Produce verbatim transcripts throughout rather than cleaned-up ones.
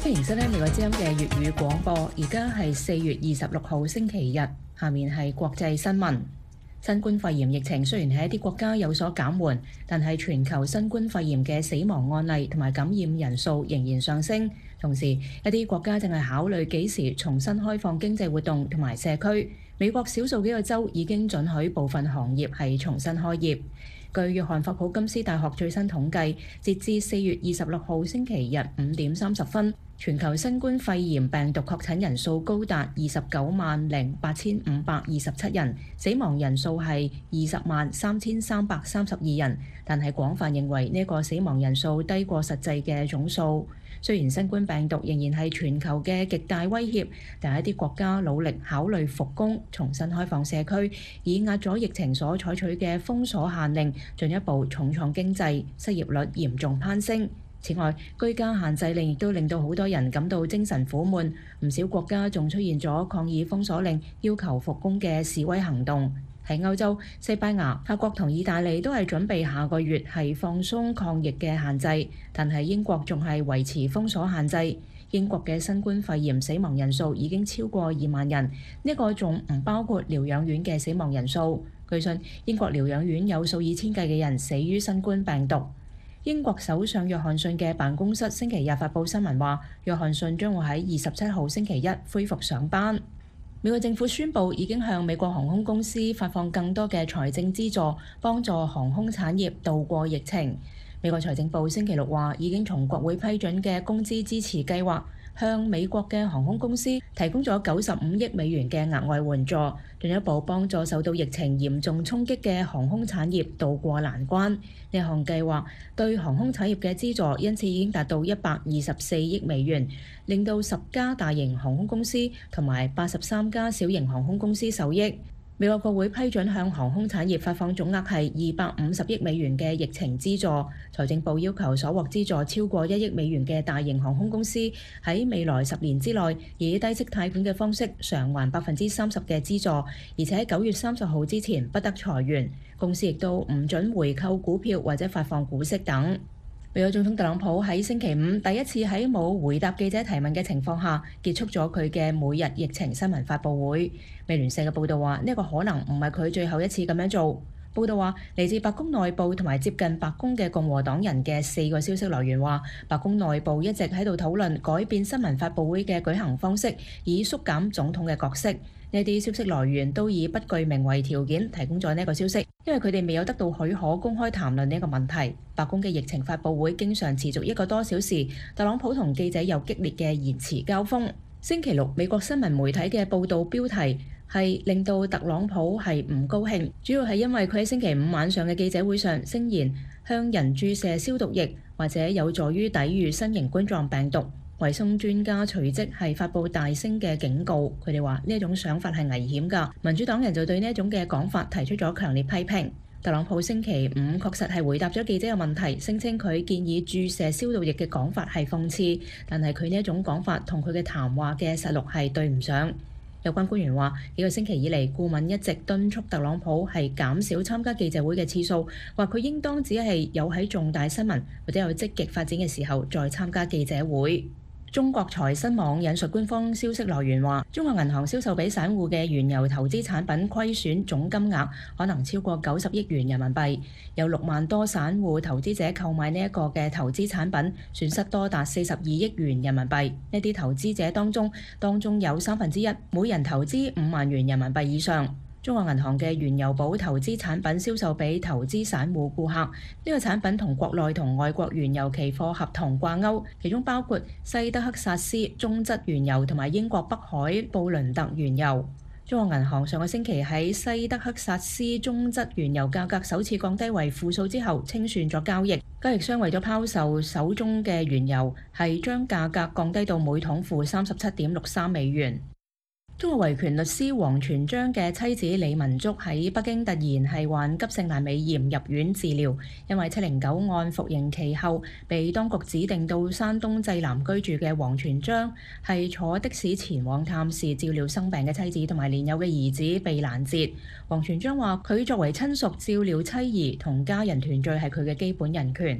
歡迎收聽美國之音嘅粵語廣播，而家係四月二十六號星期日，下面係國際新聞。新冠肺炎疫情雖然喺一啲國家有所減緩，但係全球新冠肺炎嘅死亡案例同埋感染人數仍然上升。同時，一啲國家正係考慮幾時重新開放經濟活動同埋社區。美國少數幾個州已經准許部分行業係重新開業。據約翰霍普金斯大學最新統計，截至四月二十六號星期日五點三十分，全球新冠肺炎病毒確診人數高達二十九萬零八千五百二十七人，死亡人數係二十萬三千三百三十二人。但係廣泛認為呢個死亡人數低過實際嘅總數。雖然新冠病毒仍然係全球嘅極大威脅，但係一啲國家努力考慮復工、重新開放社區，以壓咗疫情所採取嘅封鎖限令，進一步重創經濟，失業率嚴重攀升。此外，居家限制令亦都令到好多人感到精神苦悶，唔少國家仲出現咗抗議封鎖令、要求復工嘅示威行動。喺歐洲，西班牙、法國同意大利都係準備下個月係放鬆抗疫嘅限制，但係英國仲係維持封鎖限制。英國嘅新冠肺炎死亡人數已經超過二萬人，呢個仲唔包括療養院嘅死亡人數。據信，英國療養院有數以千計嘅人死於新冠病毒。英國首相約翰遜嘅辦公室星期日發佈新聞話，約翰遜將會喺二十七號星期一恢復上班。美國政府宣布已經向美國航空公司發放更多嘅財政資助，幫助航空產業渡過疫情。美國財政部星期六話，已經從國會批准嘅工資支持計劃，向美國嘅航空公司提供咗九十五億美元嘅額外援助，進一步幫助受到疫情嚴重衝擊嘅航空產業渡過難關。呢項計劃對航空產業嘅資助因此已經達到一百二十四億美元，令到十家大型航空公司同埋八十三家小型航空公司受益。美國國會批准向航空產業發放總額係二百五十億美元嘅疫情資助。財政部要求所獲資助超過一億美元嘅大型航空公司喺未來十年之內以低息貸款嘅方式償還百分之三十嘅資助，而且喺九月三十號之前不得裁員。公司亦都唔准回購股票或者發放股息等。美國總統特朗普喺星期五第一次喺冇回答記者提問嘅情況下結束咗佢嘅每日疫情新聞發佈會。美聯社嘅報導話，呢個可能唔係佢最後一次咁樣做。報道話，嚟自白宮內部同埋接近白宮嘅共和黨人嘅四個消息來源話，白宮內部一直喺度討論改變新聞發佈會嘅舉行方式，以縮減總統嘅角色。呢啲消息來源都以不具名為條件提供咗呢個消息，因為佢哋未有得到許可公開談論呢個問題。白宮嘅疫情發佈會經常持續一個多小時，特朗普同記者有激烈嘅言辭交鋒。星期六，美國新聞媒體嘅報導標題係令到特朗普係唔高興，主要係因為佢喺星期五晚上嘅記者會上聲言向人注射消毒液或者有助於抵禦新型冠狀病毒。衞生專家隨即係發布大聲嘅警告，佢哋話呢一種想法係危險㗎。民主黨人就對呢一種嘅講法提出咗強烈批評。特朗普星期五確實係回答咗記者嘅問題，聲稱佢建議注射消毒液嘅講法係諷刺，但係佢呢一種講法同佢嘅談話嘅實錄係對唔上。有關官員話，幾個星期以嚟，顧問一直敦促特朗普係減少參加記者會嘅次數，話佢應當只係有喺重大新聞或者有積極發展嘅時候再參加記者會。中國財新網引述官方消息來源話，中國銀行銷售俾散戶嘅原油投資產品虧損總金額可能超過九十億元人民幣，有六萬多散戶投資者購買呢一個嘅投資產品，損失多達四十二億元人民幣。呢啲投資者當中，當中有三分之一每人投資五萬元人民幣以上。中國銀行嘅原油寶投資產品銷售俾投資散戶顧客，呢個產品同國內同外國原油期貨合同掛鈎，其中包括西德克薩斯中質原油同埋英國北海布倫特原油。中國銀行上個星期喺西德克薩斯中質原油價格首次降低為負數之後清算咗交易，交易商為咗拋售手中嘅原油，係將價格降低到每桶負三十七點六三美元。中國維權律師王全璋嘅妻子李文足喺北京突然係患急性闌尾炎入院治療，因為七零九案服刑期後被當局指定到山東濟南居住嘅王全璋係坐的士前往探視照料生病嘅妻子同埋年幼嘅兒子被攔截。王全璋話佢作為親屬照料妻兒同家人團聚係佢嘅基本人權。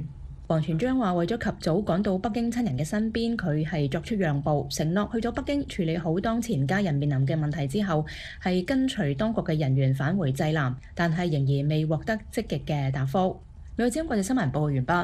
王全璋話：為咗及早趕到北京親人嘅身邊，佢係作出讓步，承諾去咗北京處理好當前家人面臨嘅問題之後，係跟隨當局嘅人員返回濟南，但係仍然未獲得積極嘅答覆。美國之音國際新聞報告完畢。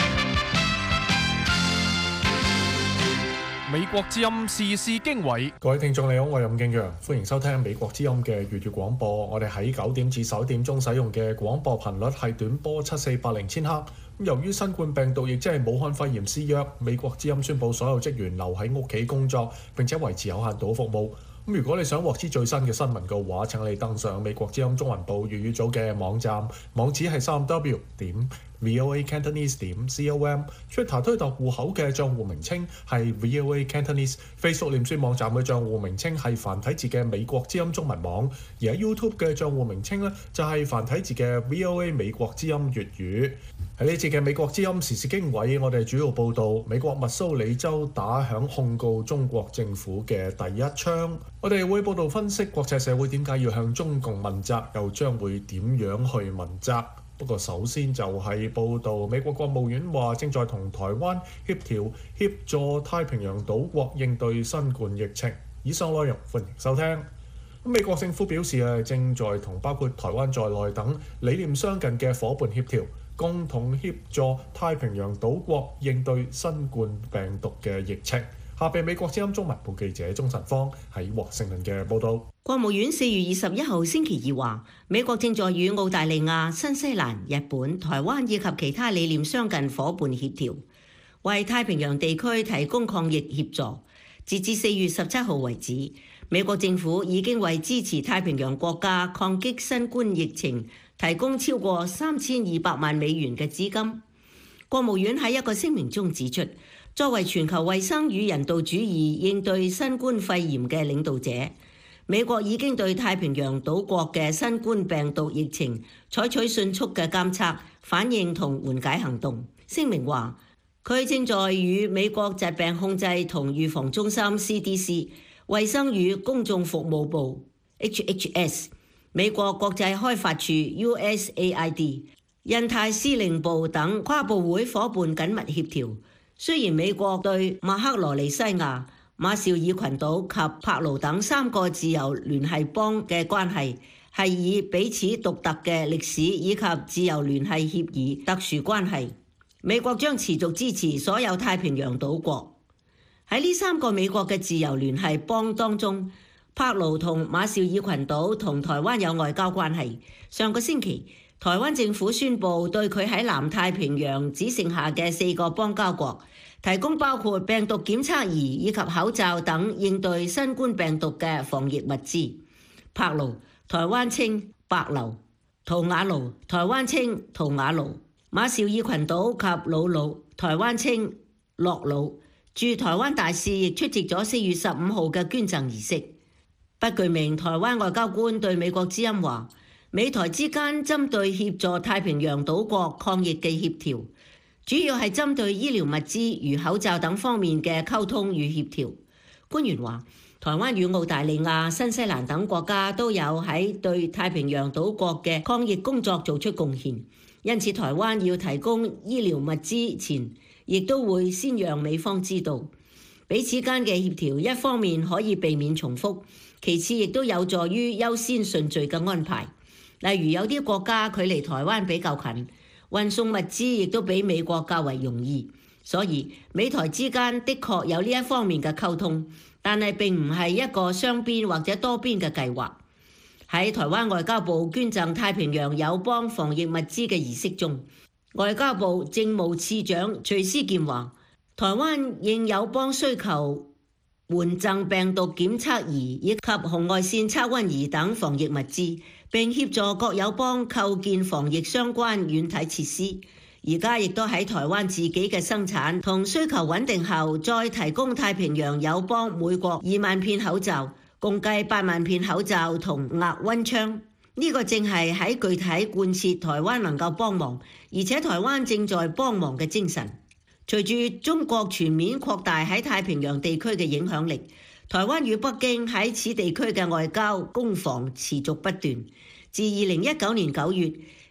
美國之音時事經緯， 各位聽眾你好，我係任敬陽，歡迎收聽美國之音嘅粵語廣播。我哋喺九點至十一點鐘使用嘅廣播頻率係短波七四八零千赫。由於新冠病毒亦即係武漢肺炎肆虐，美國之音宣布所有職員留喺屋企工作，並且維持有限度服務。咁如果你想獲知最新嘅新聞嘅話，請你登上美國之音中文部粵語組嘅網站，網址係三 w 點 voa cantonese 點 com。Twitter 推特戶口嘅帳戶名稱係 voa cantonese。Facebook 臉書網站嘅帳戶名稱係繁體字嘅美國之音中文網，而喺 YouTube 嘅帳戶名稱呢，就係繁體字嘅 voa 美國之音粵語。喺呢節嘅美國之音時事經緯，我哋主要報導美國密蘇里州打響控告中國政府嘅第一槍。我哋會報導分析國際社會點解要向中共問責，又將會點樣去問責。不過首先就係報導美國國務院話正在同台灣協調協助太平洋島國應對新冠疫情。以上內容歡迎收聽。美國政府表示啊，正在同包括台灣在內等理念相近嘅夥伴協調，共同協助太平洋島國應對新冠病毒嘅疫情。下邊美國之音中文部記者鍾晨芳喺華盛頓嘅報導。 國務院四月二十一號星期二話，美國正在與澳大利亞、新西蘭、日本、台灣以及其他理念相近夥伴協調，為太平洋地區提供抗疫協助。截至四月十七號為止，美國政府已經為支持太平洋國家抗擊新冠疫情提供超過三千二百萬美元嘅資金。國務院喺一個聲明中指出，作為全球衛生與人道主義應對新冠肺炎嘅領導者，美國已經對太平洋島國嘅新冠病毒疫情採取迅速嘅監測、反應同緩解行動。聲明話，佢正在與美國疾病控制同預防中心 C D C、衛生與公眾服務部 H H S、美國國際開發處 U S A I D、印太司令部等跨部會夥伴緊密協調。雖然美國對馬克羅尼西亞、馬紹爾群島及帕勞等三個自由聯繫邦嘅關係係以彼此獨特嘅歷史以及自由聯繫協議特殊關係，美國將持續支持所有太平洋島國。喺呢三個美國嘅自由聯繫邦當中，帕勞同馬紹爾群島同台灣有外交關係。上個星期，台灣政府宣布對佢喺南太平洋只剩下嘅四個邦交國提供包括病毒檢測儀以及口罩等應對新冠病毒嘅防疫物資。帕勞，台灣稱帛琉；圖瓦盧，台灣稱圖瓦盧；馬紹爾群島及魯魯，台灣稱諾魯。駐台灣大使亦出席咗四月十五號嘅捐贈儀式。不具名台灣外交官對美國之音話，美台之間針對協助太平洋島國抗疫嘅協調，主要係針對醫療物資如口罩等方面嘅溝通與協調。官員話，台灣與澳大利亞、新西蘭等國家都有喺對太平洋島國嘅抗疫工作做出貢獻，因此台灣要提供醫療物資前，亦都會先讓美方知道。彼此間嘅協調一方面可以避免重複，其次亦都有助於優先順序嘅安排。例如有啲國家距離台灣比較近，運送物資亦都比美國較為容易，所以美台之間的確有呢一方面嘅溝通，但係並唔係一個雙邊或者多邊嘅計劃。喺台灣外交部捐贈太平洋友邦防疫物資嘅儀式中，外交部政務次長徐思健話，台灣應友邦需求援贈病毒檢測儀以及紅外線測溫儀等防疫物資，並協助各友邦構建防疫相關軟體設施。而家亦都喺台灣自己嘅生產同需求穩定後，再提供太平洋友邦每國二萬片口罩，共計八萬片口罩同額溫槍。呢個正係喺具體貫徹台灣能夠幫忙，而且台灣正在幫忙嘅精神。隨住中國全面擴大喺太平洋地區嘅影響力，台灣與北京喺此地區嘅外交攻防持續不斷。自二零一九年九月，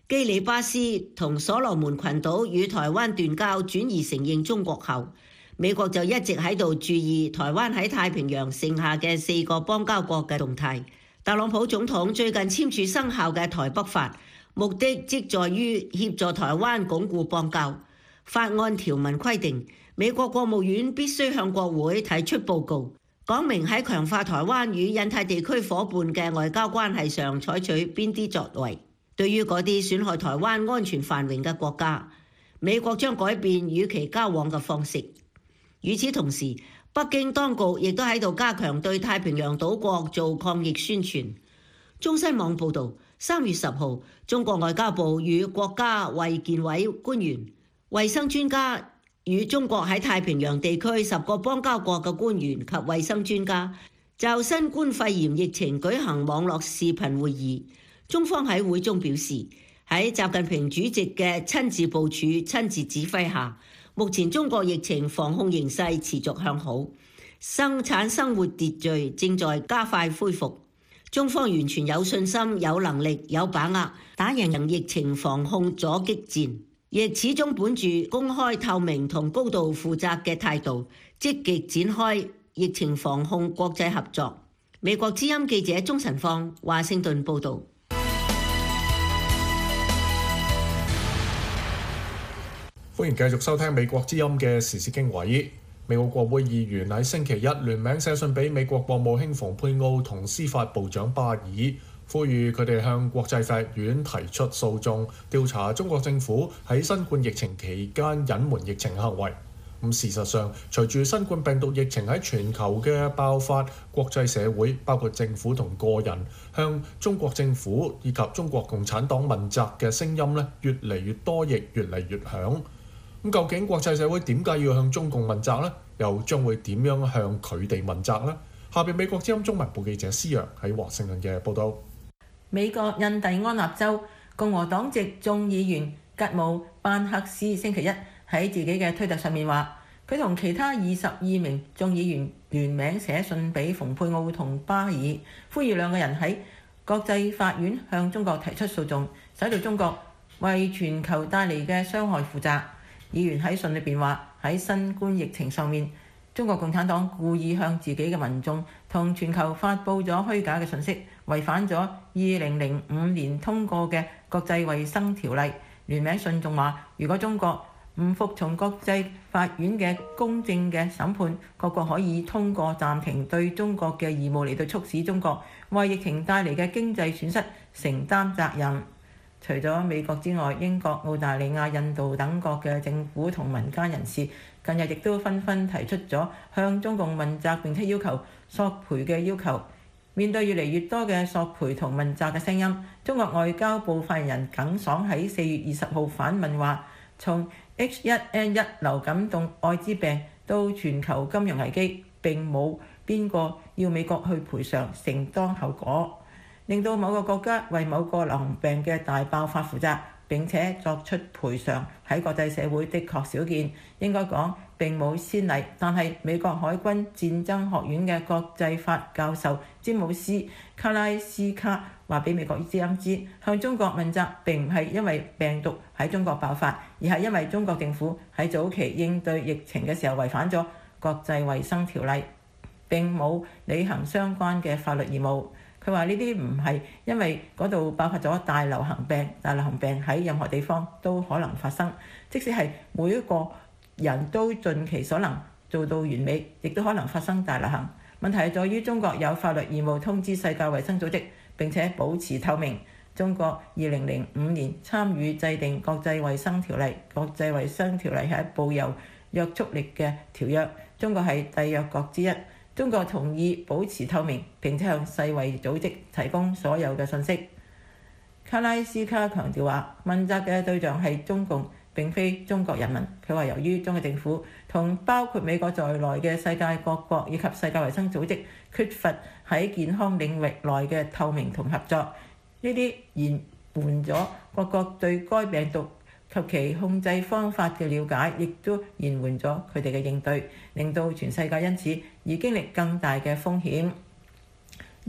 基里巴斯同所羅門群島與台灣斷交，轉移承認中國後，美國就一直喺度注意台灣喺太平洋剩下嘅四個邦交國嘅動態。特朗普總統最近簽署生效嘅台北法，目的即在於協助台灣鞏固邦交。法案條文規定，美國國務院必須向國會提出報告，講明喺強化台灣與印太地區夥伴嘅外交關係上採取邊啲作為。對於嗰啲損害台灣安全繁榮嘅國家，美國將改變與其交往嘅方式。與此同時，北京當局亦都喺度加強對太平洋島國做抗疫宣傳。中新網報導，三月十號，中國外交部與國家衛健委官員、衛生專家與中國喺太平洋地區十個邦交國嘅官員及衛生專家就新冠肺炎疫情舉行網絡視頻會議。中方喺會中表示，喺習近平主席嘅親自部署、親自指揮下，目前中國疫情防控形勢持續向好，生產生活秩序正在加快恢復。中方完全有信心、有能力、有把握打贏疫情防控阻擊戰，亦始終本住公開透明同高度負責嘅態度，積極展開疫情防控國際合作。美國之音記者鍾晨放華盛頓報導。 歡迎繼續收聽美國之音嘅時事經緯。美國國會議員喺星期一聯名寫信俾美國國務卿蓬佩奧同司法部長巴爾，呼籲佢哋向國際法院提出訴訟，調查中國政府喺新冠疫情期間隱瞞疫情行為。咁事實上，隨住新冠病毒疫情喺全球嘅爆發，國際社會包括政府同個人向中國政府以及中國共產黨問責嘅聲音咧，越嚟越多，亦越嚟越響。咁究竟國際社會點解要向中共問責呢？又將會點樣向佢哋問責呢？下邊美國之音中文部記者施陽喺華盛頓嘅報導。 美國印第安納州共和黨籍眾議員吉姆班克斯星期一喺自己嘅推特上面話，佢同其他二十二名眾議員聯名寫信俾蓬佩奧同巴爾，呼籲兩個人喺國際法院向中國提出訴訟，使到中國為全球帶嚟嘅傷害負責。議員喺信裏邊話，喺新冠疫情上面，中國共產黨故意向自己嘅民眾同全球發布咗虛假嘅信息，違反咗二零零五年通過嘅國際衛生條例。聯名信仲話，如果中國唔服從國際法院嘅公正嘅審判，各國可以通過暫停對中國嘅義務嚟到促使中國為疫情帶嚟嘅經濟損失承擔責任。除咗美國之外，英國、澳大利亞、印度等國嘅政府同民間人士近日亦都紛紛提出咗向中共問責並且要求索賠嘅要求。面對越嚟越多嘅索賠同問責嘅聲音，中國外交部發言人耿爽喺四月二十號反問話，從 H 一 N 一 流感到愛滋病到全球金融危機，並冇邊個要美國去賠償承擔後果，令到某個國家為某個流行病嘅大爆發負責並且作出賠償，喺國際社會的確少見，應該講並冇先例。但係美國海軍戰爭學院嘅國際法教授詹姆斯卡拉斯卡話俾美國之音知，向中國問責並唔係因為病毒喺中國爆發，而係因為中國政府喺早期應對疫情嘅時候違反咗國際衛生條例，並冇履行相關嘅法律義務。佢話呢啲唔係因為嗰度爆發咗大流行病，大流行病喺任何地方都可能發生，即使係每一個人都盡其所能做到完美，亦都可能發生大流行。問題係在於中國有法律義務通知世界衛生組織並且保持透明。中國二零零五年參與制定國際衛生條例，國際衛生條例係一部有約束力嘅條約，中國係締約國之一。中國同意保持透明並且向世衛組織提供所有嘅信息。卡拉斯卡強調話，問責嘅對象係中共並非中國人民。佢話由於中國政府同包括美國在內嘅世界各國以及世界衛生組織缺乏喺健康領域內嘅透明同合作，呢啲延緩咗各國對該病毒及其控制方法嘅了解，亦都延緩咗佢哋嘅應對，令到全世界因此而經歷更大嘅風險。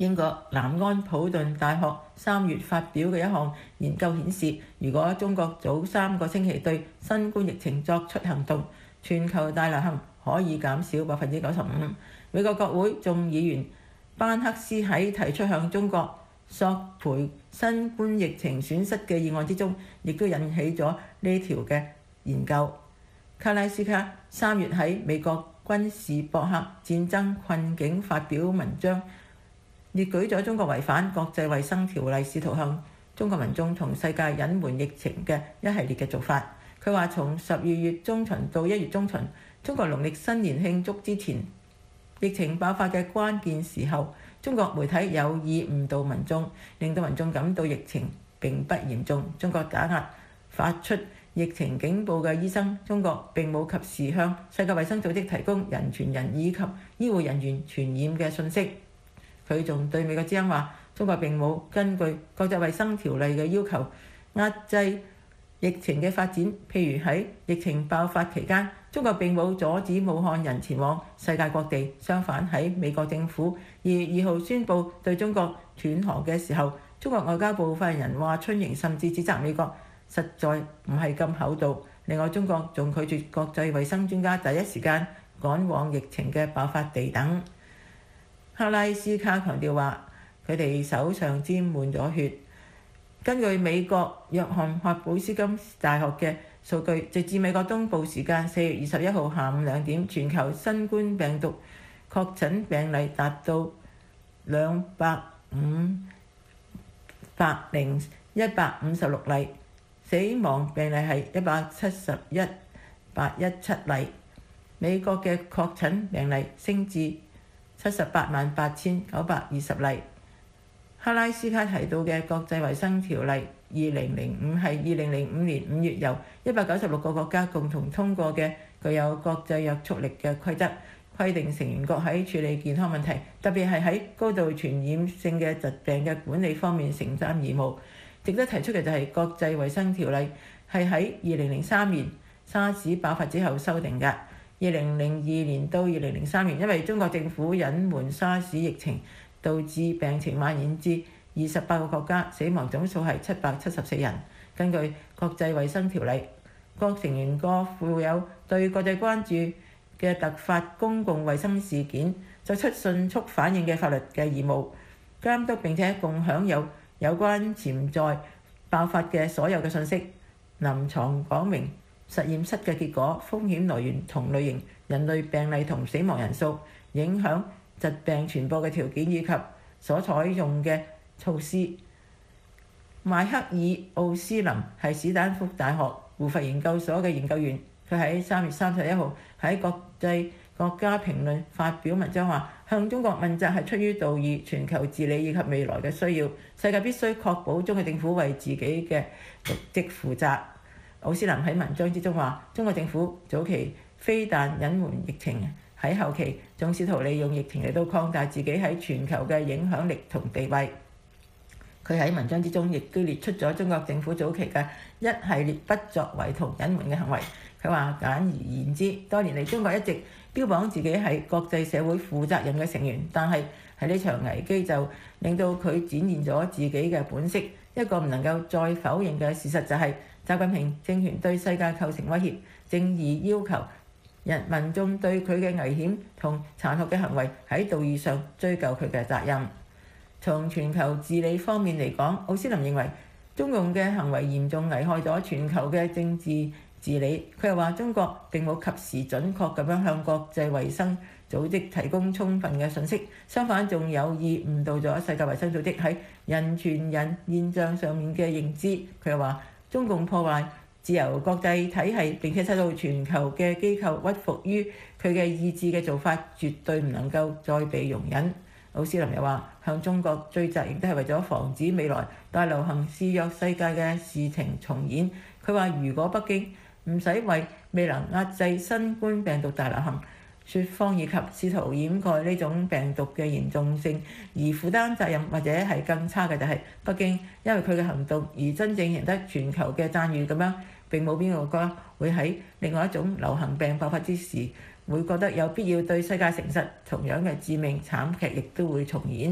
英國南安普頓大學三月發表嘅一項研究顯示，如果中國早三個星期對新冠疫情作出行動，全球大流行可以減少百分之九十五。美國國會眾議員班克斯喺提出向中國索賠新冠疫情損失嘅議案之中，亦都引起咗呢條嘅研究。卡拉斯卡三月喺美國軍事博客戰爭困境發表文章，列舉咗中國違反國際衛生條例，試圖向中國民眾同世界隱瞞疫情嘅一系列嘅做法。佢話從十二月中旬到一月中旬，中國農曆新年慶祝之前，疫情爆發嘅關鍵時候，中國媒體有意誤導民眾，令到民眾感到疫情並不嚴重。中國打壓發出疫情警報嘅醫生，中國並冇及時向世界衛生組織提供人傳人以及醫護人員傳染嘅信息。佢仲對美國之音話，中國並冇根據國際衛生條例嘅要求壓制疫情嘅發展，譬如喺疫情爆發期間，中國並冇阻止武漢人前往世界各地。相反，喺美國政府二月二號宣布對中國斷航嘅時候，中國外交部發言人華春瑩甚至指責美國實在唔係咁厚道。另外，中國仲拒絕國際衛生專家第一時間趕往疫情嘅爆發地等。克拉斯卡強調話，佢哋手上沾滿咗血。根據美國約翰霍普斯金大學嘅數據，直至美國東部時間四月二十一號下午兩點，全球新冠病毒確診病例達到兩百五百零一百五十六例，死亡病例係一百七十一百一七例。美國嘅確診病例升至七十八萬八千九百二十例。克拉斯卡提到嘅國際衛生條例二零零五係二零零五年五月由一百九十六個國家共同通過嘅具有國際約束力嘅規則，規定成員國喺處理健康問題，特別係喺高度傳染性嘅疾病嘅管理方面承擔義務。值得提出嘅就係國際衛生條例係喺二零零三年沙士爆發之後修訂嘅。二零零二年到二零零三年，因為中國政府隱瞞沙士疫情，導致病情蔓延至二十八個國家，死亡總數係七百七十四人。根據國際衛生條例，各成員國負有對國際關注嘅突發公共衛生事件作出迅速反應嘅法律嘅義務，監督並且共享有有關潛在爆發嘅所有嘅信息。臨床講明實驗室嘅結果、風險來源同類型、人類病例同死亡人數、影響疾病傳播嘅條件以及所採用嘅措施。邁克爾奧斯林係史丹福大學胡佛研究所嘅研究員，佢喺三月三十一號喺國際國家評論發表文章話，向中國問責係出於道義、全球治理以及未來嘅需要，世界必須確保中國政府為自己嘅瀆職負責。奧斯林喺文章之中話，中國政府早期非但隱瞞疫情，喺後期仲試圖利用疫情嚟到擴大自己喺全球嘅影響力同地位。佢喺文章之中亦都列出咗中國政府早期嘅一系列不作為同隱瞞嘅行為。佢話，簡而言之，多年嚟中國一直標榜自己係國際社會負責任嘅成員，但係喺呢場危機就令到佢展現咗自己嘅本色。一個唔能夠再否認嘅事實就係，習近平政權對世界構成威脅，正義要求人民眾對佢嘅危險同殘酷嘅行為喺道義上追究佢嘅責任。從全球治理方面嚟講，奧斯林認為中共嘅行為嚴重危害咗全球嘅政治治理。佢又話，中國並冇及時準確咁樣向國際衛生組織提供充分嘅信息，相反仲有意誤導咗世界衛生組織喺人傳人現象上面嘅認知。佢又話，中共破壞自由國際體系並且使到全球嘅機構屈服於佢嘅意志嘅做法，絕對唔能夠再被容忍。奧斯林又話，向中國追責亦都係為咗防止未來大流行肆虐世界嘅事情重演。佢話，如果北京唔使為未能壓制新冠病毒大流行説謊以及試圖掩蓋呢種病毒嘅嚴重性而負擔責任，或者係更差嘅就係北京因為佢嘅行動而真正贏得全球嘅讚譽咁樣，並冇邊個國家會喺另外一種流行病爆發之時會覺得有必要對世界誠實。同樣嘅致命慘劇亦都會重演。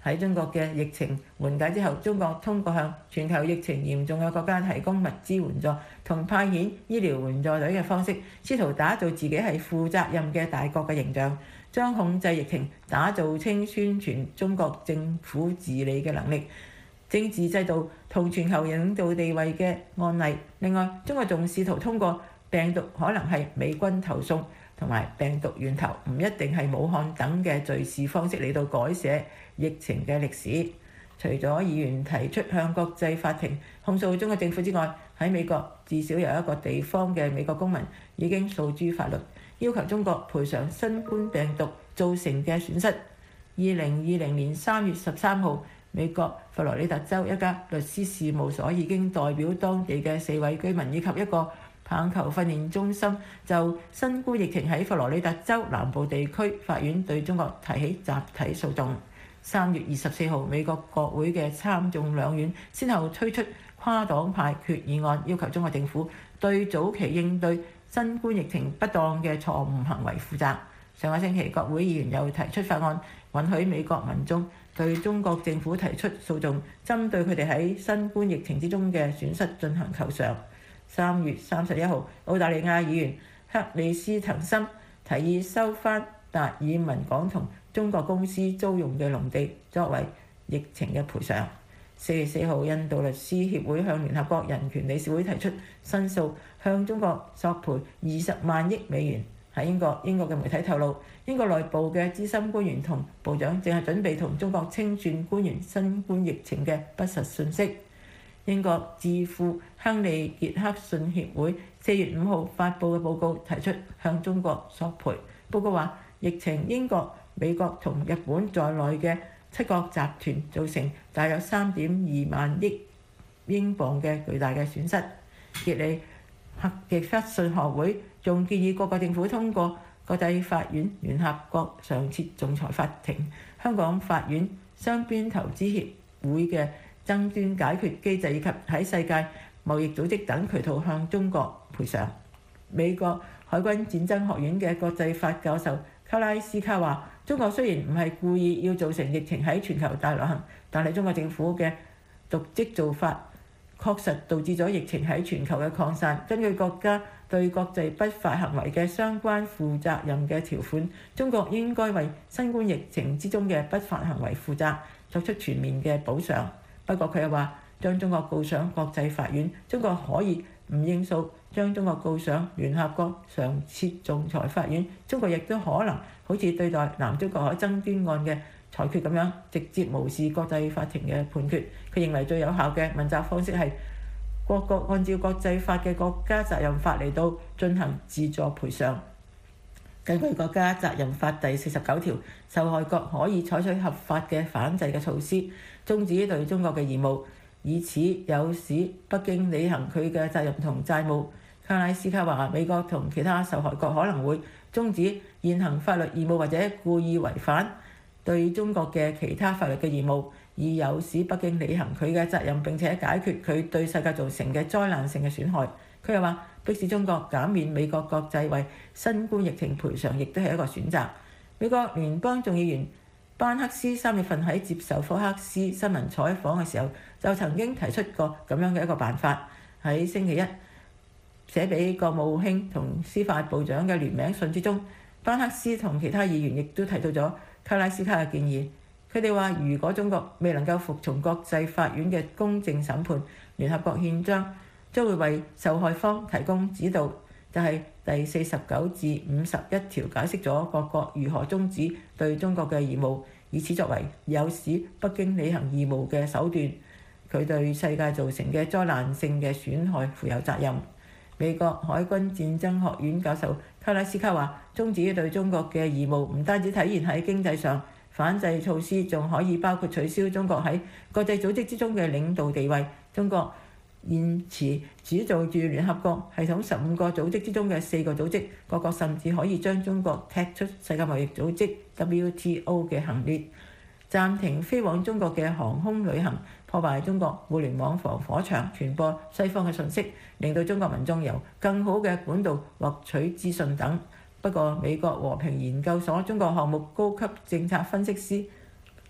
喺中國嘅疫情緩解之後，中國通過向全球疫情嚴重嘅國家提供物資援助同派遣醫療援助隊嘅方式，試圖打造自己係負責任嘅大國嘅形象，將控制疫情打造清宣傳中國政府治理嘅能力、政治制度同全球領導地位嘅案例。另外，中國仲試圖通過病毒可能係美軍投送同埋病毒源頭唔一定係武漢等嘅敘事方式嚟到改寫疫情嘅歷史。除咗議員提出向國際法庭控訴中國政府之外，喺美國至少有一個地方嘅美國公民已經訴諸法律，要求中國賠償新冠病毒造成嘅損失。二零二零年三月十三號，美國佛羅里達州一家律師事務所已經代表當地嘅四位居民以及一個棒球訓練中心就新冠疫情喺佛羅里達州南部地區法院對中國提起集體訴訟。三月二十四號，美國國會嘅參眾兩院先後推出跨黨派決議案，要求中國政府對早期應對新冠疫情不當嘅錯誤行為負責。上個星期，國會議員又提出法案，允許美國民眾對中國政府提出訴訟，針對佢哋喺新冠疫情之中嘅損失進行求償。三月三十一號，澳大利亞議員克里斯滕森提議收返達爾文港同中國公司租用嘅農地作為疫情嘅賠償。四月四號，印度律師協會向聯合國人權理事會提出申訴，向中國索賠二十萬億美元。喺英國，英國嘅媒體透露，英國內部嘅資深官員同部長正係準備同中國清算官員新冠疫情嘅不實信息。英國智庫亨利傑克遜協會四月五號發布嘅報告提出向中國索賠。報告話，疫情英國、美國同日本在內嘅七國集團造成大約三點二萬億英鎊嘅巨大嘅損失。傑利克傑克遜學會仲建議各個政府通過國際法院、聯合國常設仲裁法庭、香港法院、雙邊投資協會嘅爭端解決機制以及喺世界貿易組織等渠道向中國賠償。美國海軍戰爭學院嘅國際法教授卡拉斯卡話：中國雖然唔係故意要造成疫情喺全球大流行，但係中國政府嘅瀆職做法確實導致咗疫情喺全球嘅擴散。根據國家對國際不法行為嘅相關負責任嘅條款，中國應該為新冠疫情之中嘅不法行為負責，作出全面嘅補償。不過佢又話，將中國告上國際法院，中國可以唔應訴；將中國告上聯合國常設仲裁法院，中國亦都可能好似對待南中國海爭端案嘅裁決咁樣，直接無視國際法庭嘅判決。佢認為最有效嘅問責方式係各國按照國際法嘅國家責任法嚟到進行自助賠償。根據國家責任法第四十九條，受害國可以採取合法嘅反制嘅措施，終止對中國嘅義務，以此誘使北京履行佢嘅責任同債務。卡拉斯卡話：美國同其他受害國可能會終止現行法律義務或者故意違反對中國嘅其他法律嘅義務，以誘使北京履行佢嘅責任並且解決佢對世界造成嘅災難性嘅損害。佢又話：迫使中國減免美國國債為新冠疫情賠償，亦都係一個選擇。美國聯邦眾議員班克斯三月份喺接受福克斯新聞採訪嘅時候，就曾經提出過咁樣嘅一個辦法。喺星期一寫俾國務卿同司法部長嘅聯名信之中，班克斯同其他議員亦都提到咗卡拉斯卡嘅建議。佢哋話：如果中國未能夠服從國際法院嘅公正審判，聯合國憲章將會為受害方提供指導，就係第四十九至五十一條解釋咗各國如何終止對中國嘅義務，以此作為誘使北京履行義務嘅手段。佢對世界造成嘅災難性嘅損害負有責任。美國海軍戰爭學院教授卡拉斯卡話：終止對中國嘅義務唔單止體現喺經濟上，反制措施仲可以包括取消中國喺國際組織之中嘅領導地位。中國現時主導住聯合國系統十五個組織之中嘅四個組織，各國甚至可以將中國踢出世界貿易組織 W T O 嘅行列，暫停飛往中國嘅航空旅行，破壞中國互聯網防火牆，傳播西方嘅信息，令到中國民眾由更好嘅管道獲取資訊等。不過，美國和平研究所中國項目高級政策分析師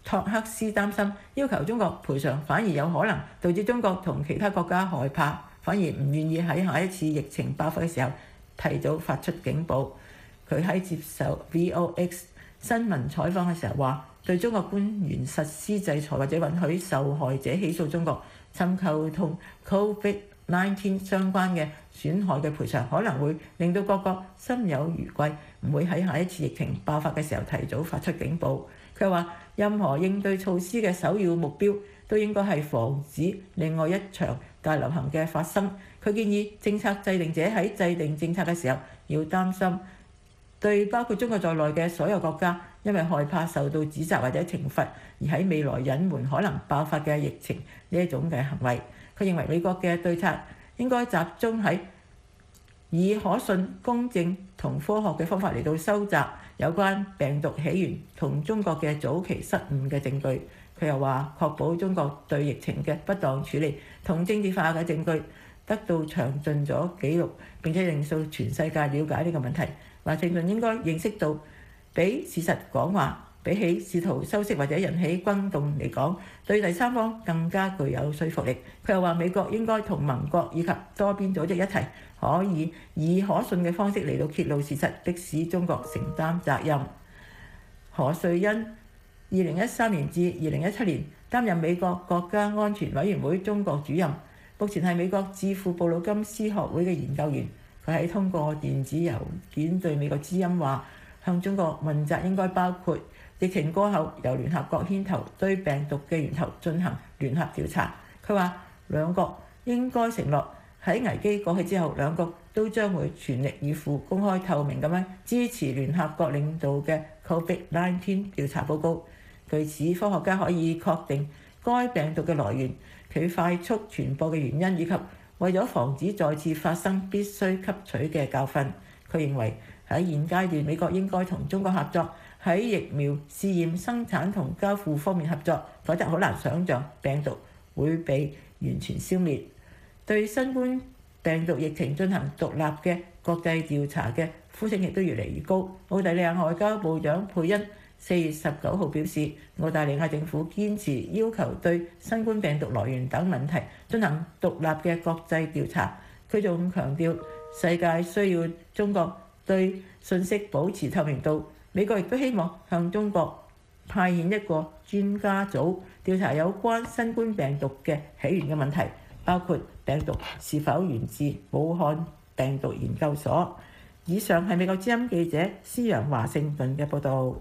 托克斯擔心，要求中國賠償反而有可能導致中國同其他國家害怕，反而唔願意喺下一次疫情爆發嘅時候提早發出警報。佢喺接受 V O X 新聞採訪嘅時候話，對中國官員實施制裁或者允許受害者起訴中國，尋求同 Covid 十九 相關嘅損害嘅賠償，可能會令到各國心有餘悸，唔會喺下一次疫情爆發嘅時候提早發出警報。佢話任何應對措施嘅首要目標都應該係防止另外一場大流行嘅發生。佢建議政策制定者喺制定政策嘅時候要擔心對包括中國在內嘅所有國家因為害怕受到指責或者懲罰而喺未來隱瞞可能爆發嘅疫情呢一種嘅行為。佢認為美國嘅對策應該集中喺以可信、公正同科學嘅方法嚟到收集有關病毒起源同中國嘅早期失誤嘅證據。佢又話確保中國對疫情嘅不當處理同政治化嘅證據得到詳盡咗記錄，並且令到全世界了解呢個問題。華盛頓應該認識到，比事實講話，比起試圖修飾或者引起轟動嚟講，對第三方更加具有說服力。佢又話美國應該同盟國以及多邊組織一齊，可以以可信嘅方式嚟到揭露事實，迫使中國承擔責任。何瑞恩二零一三年至二零一七年擔任美國國家安全委員會中國主任，目前係美國智庫布魯金斯學會嘅研究員。佢喺通過電子郵件對美國之音話，向中國問責應該包括疫情過後由聯合國牽頭對病毒嘅源頭進行聯合調查。佢話兩國應該承諾喺危機過去之後，兩國都將會全力以赴、公開透明咁樣支持聯合國領導嘅 Covid 十九 調查報告。據此，科學家可以確定該病毒嘅來源、佢快速傳播嘅原因，以及為咗防止再次發生必須吸取嘅教訓。佢認為喺現階段，美國應該同中國合作，喺疫苗試驗、生產同交付方面合作，否則好難想像病毒會被完全消滅。對新冠病毒疫情進行獨立嘅國際調查嘅呼聲亦都越嚟越高。澳大利亞外交部長佩恩四月十九號表示，澳大利亞政府堅持要求對新冠病毒來源等問題進行獨立嘅國際調查。佢仲強調，世界需要中國對信息保持透明度。美國亦都希望向中國派遣一個專家組調查有關新冠病毒嘅起源嘅問題，包括病毒是否源自武漢病毒研究所。以上係美國之音記者施陽華盛頓嘅報導。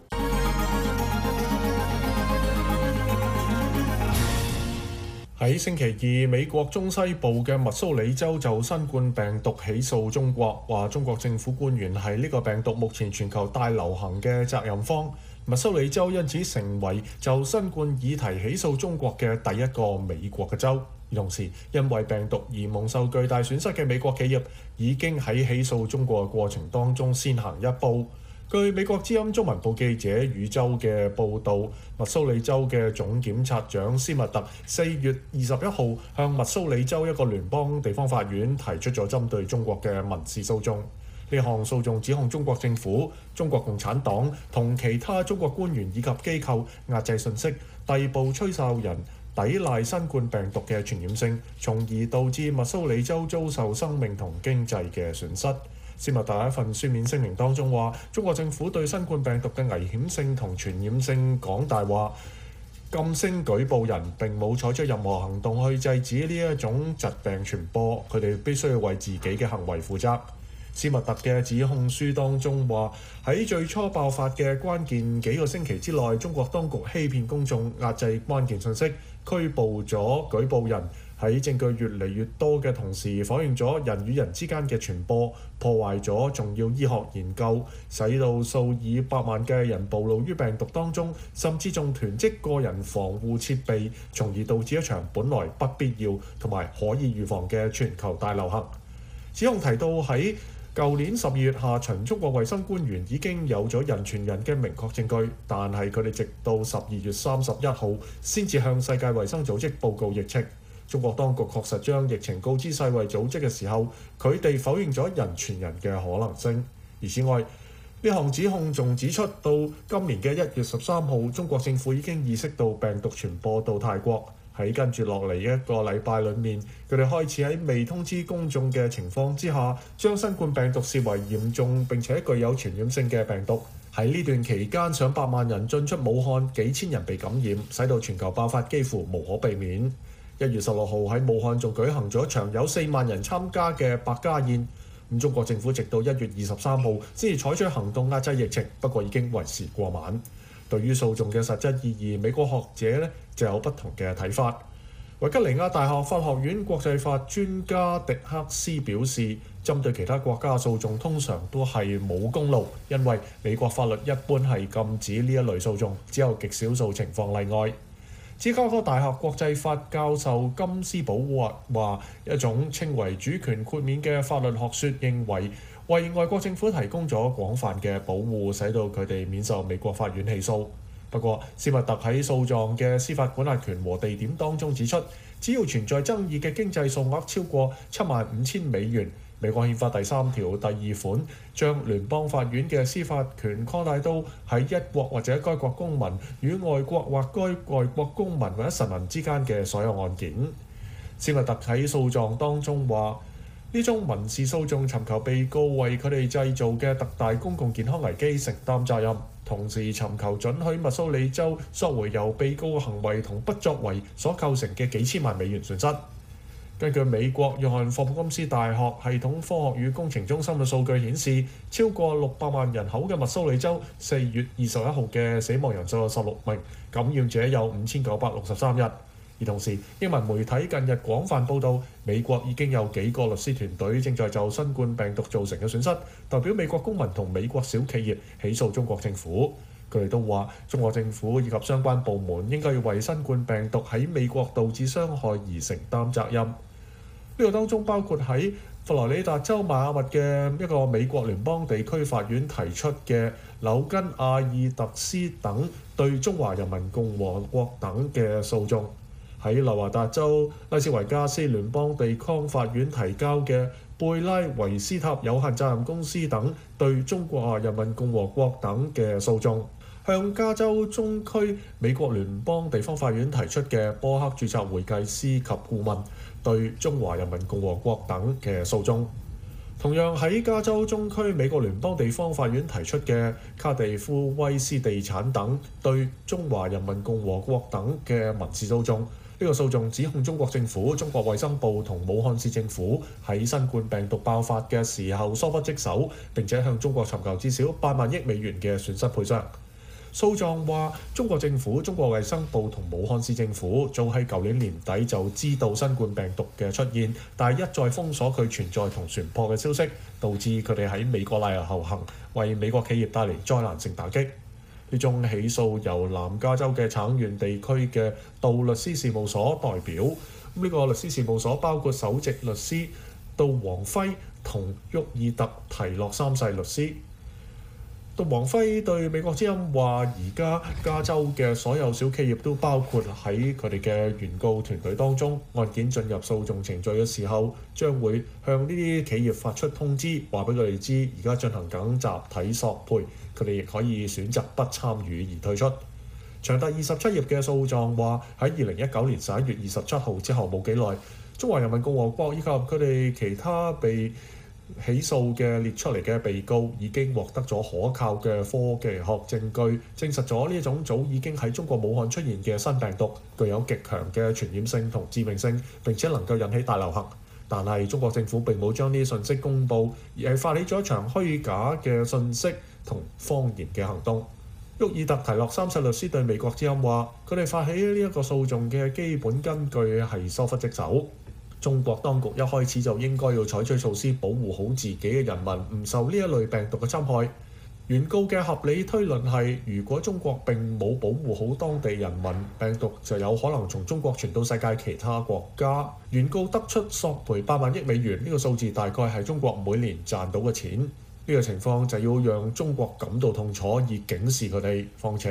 喺星期二，美國中西部嘅密蘇里州就新冠病毒起訴中國，話中國政府官員係呢個病毒目前全球大流行嘅責任方。密蘇里州因此成為就新冠議題起訴中國嘅第一個美國嘅州。同時，因為病毒而蒙受巨大損失嘅美國企業已經喺起訴中國嘅過程當中先行一步。據美國之音中文部記者宇宙嘅報導，密蘇里州嘅總檢察長斯密特四月二十一號向密蘇里州一個聯邦地方法院提出咗針對中國嘅民事訴訟。呢項訴訟指控中國政府、中國共產黨同其他中國官員以及機構壓制信息、逮捕吹哨人、抵賴新冠病毒嘅傳染性，從而導致密蘇里州遭受生命同經濟嘅損失。斯密特喺一份書面聲明當中話，中國政府對新冠病毒嘅危險性同傳染性講大話，禁聲舉報人並冇採取任何行動去制止呢一種疾病傳播，佢哋必須要為自己嘅行為負責。斯密特嘅指控書當中話，喺最初爆發嘅關鍵幾個星期之內，中國當局欺騙公眾，壓制關鍵信息，拘捕咗舉報人，喺證據越嚟越多嘅同時，否認咗人與人之間嘅傳播，破壞咗重要醫學研究，使到數以百萬嘅人暴露於病毒當中，甚至仲囤積個人防護設備，從而導致一場本來不必要同埋可以預防嘅全球大流行。指控提到喺舊年十二月下旬，中國衛生官員已經有咗人傳人嘅明確證據，但係佢哋直到十二月三十一號先至向世界衛生組織報告疫情。中國當局確實將疫情告知世衛組織嘅時候，佢哋否認咗人傳人嘅可能性。而此外， 呢項指控仲指出，到今年嘅一月十三號，中國政府已經意識到病毒傳播到泰國。喺跟住落嚟一個禮拜裏面，佢哋開始喺未通知公眾嘅情況之下，將新冠病毒視為嚴重並且具有傳染性嘅病毒。喺呢段期間，上百萬人進出武漢，幾千人被感染，使到全球爆發幾乎無可避免。一月十六號喺武漢仲舉行咗一場有四萬人參加嘅百家宴。咁中國政府直到一月二十三號先至採取行動壓制疫情，不過已經為時過晚。對於訴訟嘅實質意義，美國學者咧就有不同嘅睇法。維吉尼亞大學法學院國際法專家迪克斯表示，針對其他國家訴訟通常都係冇公路，因為美國法律一般係禁止呢一類訴訟，只有極少數情況例外。芝加哥大學國際法教授金斯堡話，一種稱為主權豁免嘅法律學說認為，為外國政府提供咗廣泛嘅保護，使到佢哋免受美國法院起訴。不過，斯密特喺訴狀嘅司法管轄權和地點當中指出，只要存在爭議嘅經濟數額超過七萬五千美元，美國憲法第三條第二款將聯邦法院嘅司法權擴大到喺一國或者該國公民與外國或該外國公民或者臣民之間嘅所有案件。斯密特喺訴狀當中話，呢種民事訴訟尋求被告為佢哋製造嘅特大公共健康危機承擔責任，同時尋求准許密蘇里州索回由被告嘅行為同不作為所構成嘅幾千萬美元損失。根據美國約翰霍普金斯大學系統科學與工程中心嘅數據顯示，超過六百萬人口嘅密蘇里州四月二十一號嘅死亡人數有十六名，感染者有五千九百六十三人。而同時，英文媒體近日廣泛報導，美國已經有幾個律師團隊正在就新冠病毒造成嘅損失，代表美國公民同美國小企業起訴中國政府。佢哋都話，中國政府以及相關部門應該要為新冠病毒喺美國導致傷害而承擔責任。呢個當中包括喺佛羅里達州邁阿密嘅一個美國聯邦地區法院提出嘅紐根阿爾特斯等對中華人民共和國等嘅訴訟。喺內華達州拉斯維加斯聯邦地方法院提交嘅貝拉維斯塔有限責任公司等對中華人民共和國等嘅訴訟，向加州中區美國聯邦地方法院提出嘅波克註冊會計師及顧問對中華人民共和國等嘅訴訟，同樣喺加州中區美國聯邦地方法院提出嘅卡地夫威斯地產等對中華人民共和國等嘅民事訴訟。呢個訴訟指控中國政府、中國衛生部同武漢市政府喺新冠病毒爆發嘅時候疏忽職守，並且向中國尋求至少八萬億美元嘅損失賠償。訴狀話，中國政府、中國衛生部同武漢市政府早喺舊年年底就知道新冠病毒嘅出現，但係一再封鎖佢存在同傳播嘅消息，導致佢哋喺美國賴遊後行，為美國企業帶嚟災難性打擊。呢宗起訴由南加州嘅橙縣地區嘅杜律師事務所代表。呢個律師事務所包括首席律師杜王輝同沃爾特提洛三世律師。杜王輝對美國之音話：而家加州嘅所有小企業都包括喺佢哋嘅原告團隊當中。案件進入訴訟程序嘅時候，將會向呢啲企業發出通知，話俾佢哋知而家進行緊集體索賠。佢哋亦可以選擇不參與而退出。長達二十七頁嘅訴狀話，喺二零一九年十一月二十七號之後冇幾耐，中華人民共和國以及佢哋其他被起訴嘅列出嚟嘅被告已經獲得咗可靠嘅科技學證據，證實咗呢一種早已經喺中國武漢出現嘅新病毒具有極強嘅傳染性同致命性，並且能夠引起大流行。但係中國政府並冇將呢啲信息公佈，而係發起咗一場虛假嘅信息同謊言嘅行動。沃爾特提洛三世律師對美國之音話：佢哋發起呢一個訴訟嘅基本根據係疏忽職守。中國當局一開始就應該要採取措施保護好自己嘅人民，唔受呢一類病毒嘅侵害。原告嘅合理推論係，如果中國並冇保護好當地人民，病毒就有可能從中國傳到世界其他國家。原告得出索賠八萬億美元，呢個數字大概係中國每年賺到嘅錢。呢個情況就要讓中國感到痛楚，以警示佢哋。況且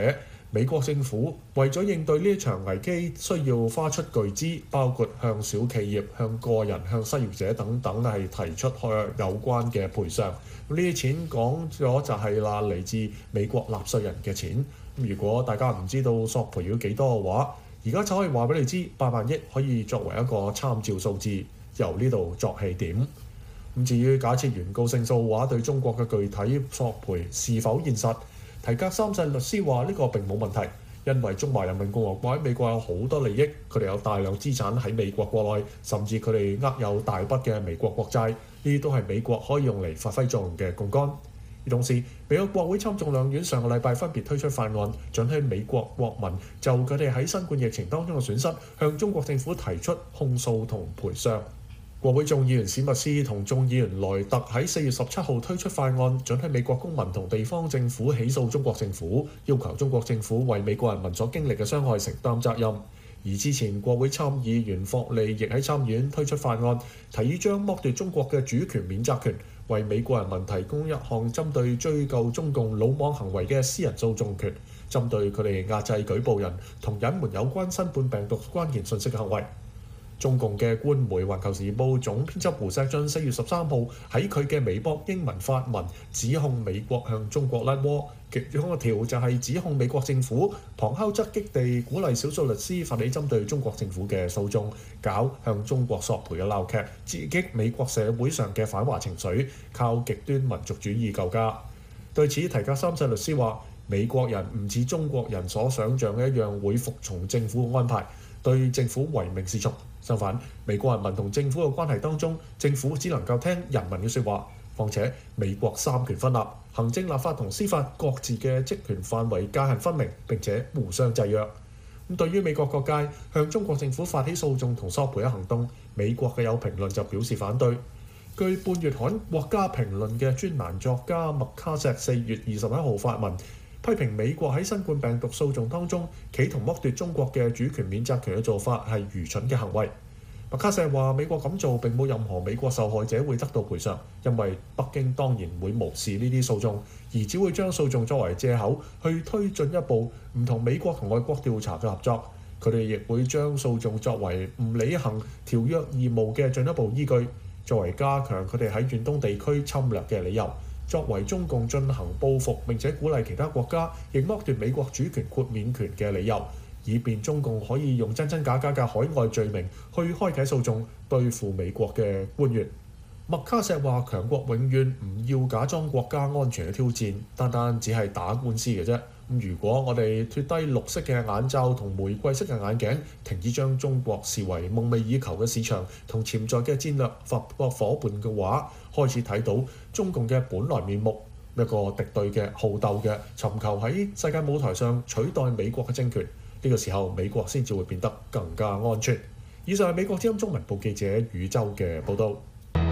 美國政府為咗應對呢一場危機，需要花出巨資，包括向小企業、向個人、向失業者等等係提出有關嘅賠償。呢啲錢講咗就係啦，嚟自美國納稅人嘅錢。如果大家唔知道索賠要幾多嘅話，而家就可以話俾你知，八萬億可以作為一個參照數字，由呢度作起點。咁至於假設原告勝訴嘅話，對中國嘅具體索賠是否現實？提格三世律師話呢個並冇問題，因為中華人民共和國喺美國有好多利益，佢哋有大量資產喺美國國內，甚至佢哋握有大筆嘅美國國債，呢啲都係美國可以用嚟發揮作用嘅槓桿。而同時，美國國會參眾兩院上個禮拜分別推出法案，准許美國國民就佢哋喺新冠疫情當中嘅損失，向中國政府提出控訴同賠償。國會眾議員史密斯同眾議員萊特喺四月十七號推出法案，准許美國公民同地方政府起訴中國政府，要求中國政府為美國人民所經歷嘅傷害承擔責任。而之前國會參議員霍利亦喺參議院推出法案，提議將剝奪中國嘅主權免責權，為美國人民提供一項針對追究中共魯莽行為嘅私人訴訟權，針對佢哋壓制舉報人同隱瞞有關新冠病毒關鍵信息嘅行為。中共嘅官媒《環球時報》總編輯胡錫進四月十三號喺佢嘅微博英文發文，指控美國向中國甩鍋，其中一條就係指控美國政府旁敲側擊地鼓勵少數律師發起針對中國政府嘅訴訟，搞向中國索賠嘅鬧劇，刺激美國社會上嘅反華情緒，靠極端民族主義救家。對此，提格三世律師話：美國人唔似中國人所想像嘅一樣會服從政府嘅安排，對政府唯命是從。相反，美國人民同政府嘅關係當中，政府只能夠聽人民嘅説話。況且美國三權分立，行政、立法同司法各自嘅職權範圍界限分明，並且互相制約。咁對於美國各界向中國政府發起訴訟同索賠嘅行動，美國嘅有評論就表示反對。據半月刊《國家評論》嘅專欄作家麥卡錫四月二十一號發文，批評美國喺新冠病毒訴訟當中企圖剝奪中國嘅主權免責權嘅做法係愚蠢嘅行為。麥卡錫話：美國咁做並冇任何美國受害者會得到賠償，因為北京當然會無視呢啲訴訟，而只會將訴訟作為藉口去推進一步唔同美國同外國調查嘅合作。佢哋亦會將訴訟作為唔履行條約義務嘅進一步依據，作為加強佢哋喺遠東地區侵略嘅理由，作為中共進行報復並且鼓勵其他國家亦剝奪美國主權豁免權嘅理由，以便中共可以用真真假假嘅海外罪名去開啟訴訟，對付美國嘅官員。麥卡錫話：強國永遠唔要假裝國家安全嘅挑戰，單單只係打官司嘅啫。咁如果我哋脫低綠色嘅眼罩同玫瑰色嘅眼鏡，停止將中國視為夢寐以求嘅市場同潛在嘅戰略合作夥伴嘅話，開始睇到中共嘅本來面目，一個敵對嘅、好鬥嘅、尋求喺世界舞台上取代美國嘅政權。呢個時候，美國先至會變得更加安全。以上係美國之音中文部記者宇宙嘅報導。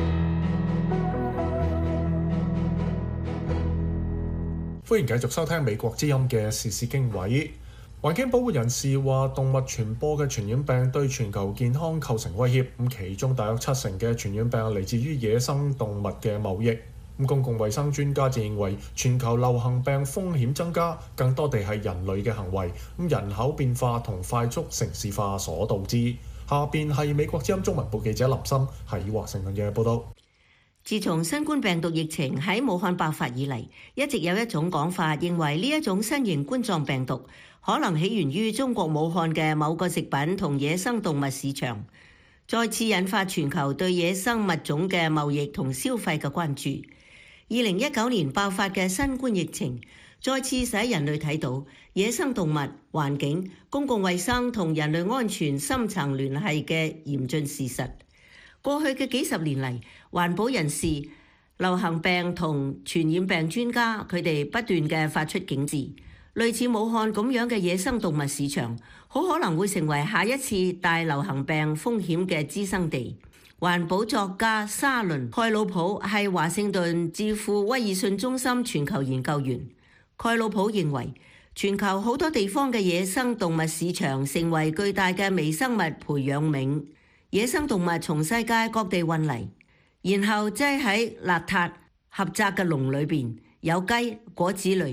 歡迎繼續收聽美國之音嘅時事經緯。環境保護人士話，動物傳播嘅傳染病對全球健康構成威脅。咁其中大約七成嘅傳染病嚟自於野生動物嘅貿易。咁公共衛生專家就認為，全球流行病風險增加，更多地係人類嘅行為，咁人口變化同快速城市化所導致。下邊係美國之音中文部記者林森喺華盛頓嘅報導。 自從新冠病毒疫情喺武漢爆發以嚟，一直有一種講法認為呢一種新型冠狀病毒可能起源於中國武漢嘅某個食品同野生動物市場，再次引發全球對野生物種嘅貿易同消費嘅關注。二零一九年爆發嘅新冠疫情，再次使人類睇到野生動物、環境、公共衛生同人類安全深層聯繫嘅嚴峻事實。過去嘅幾十年嚟，環保人士、流行病同傳染病專家，佢哋不斷嘅發出警示，類似武漢咁樣嘅野生動物市場，好可能會成為下一次大流行病風險嘅滋生地。環保作家沙倫·蓋魯普係華盛頓智庫威爾遜中心全球研究員。蓋魯普認為，全球好多地方嘅野生動物市場成為巨大嘅微生物培養皿。野生動物從世界各地運嚟，然後擠喺邋遢狹窄嘅籠裏邊，有雞、果子類、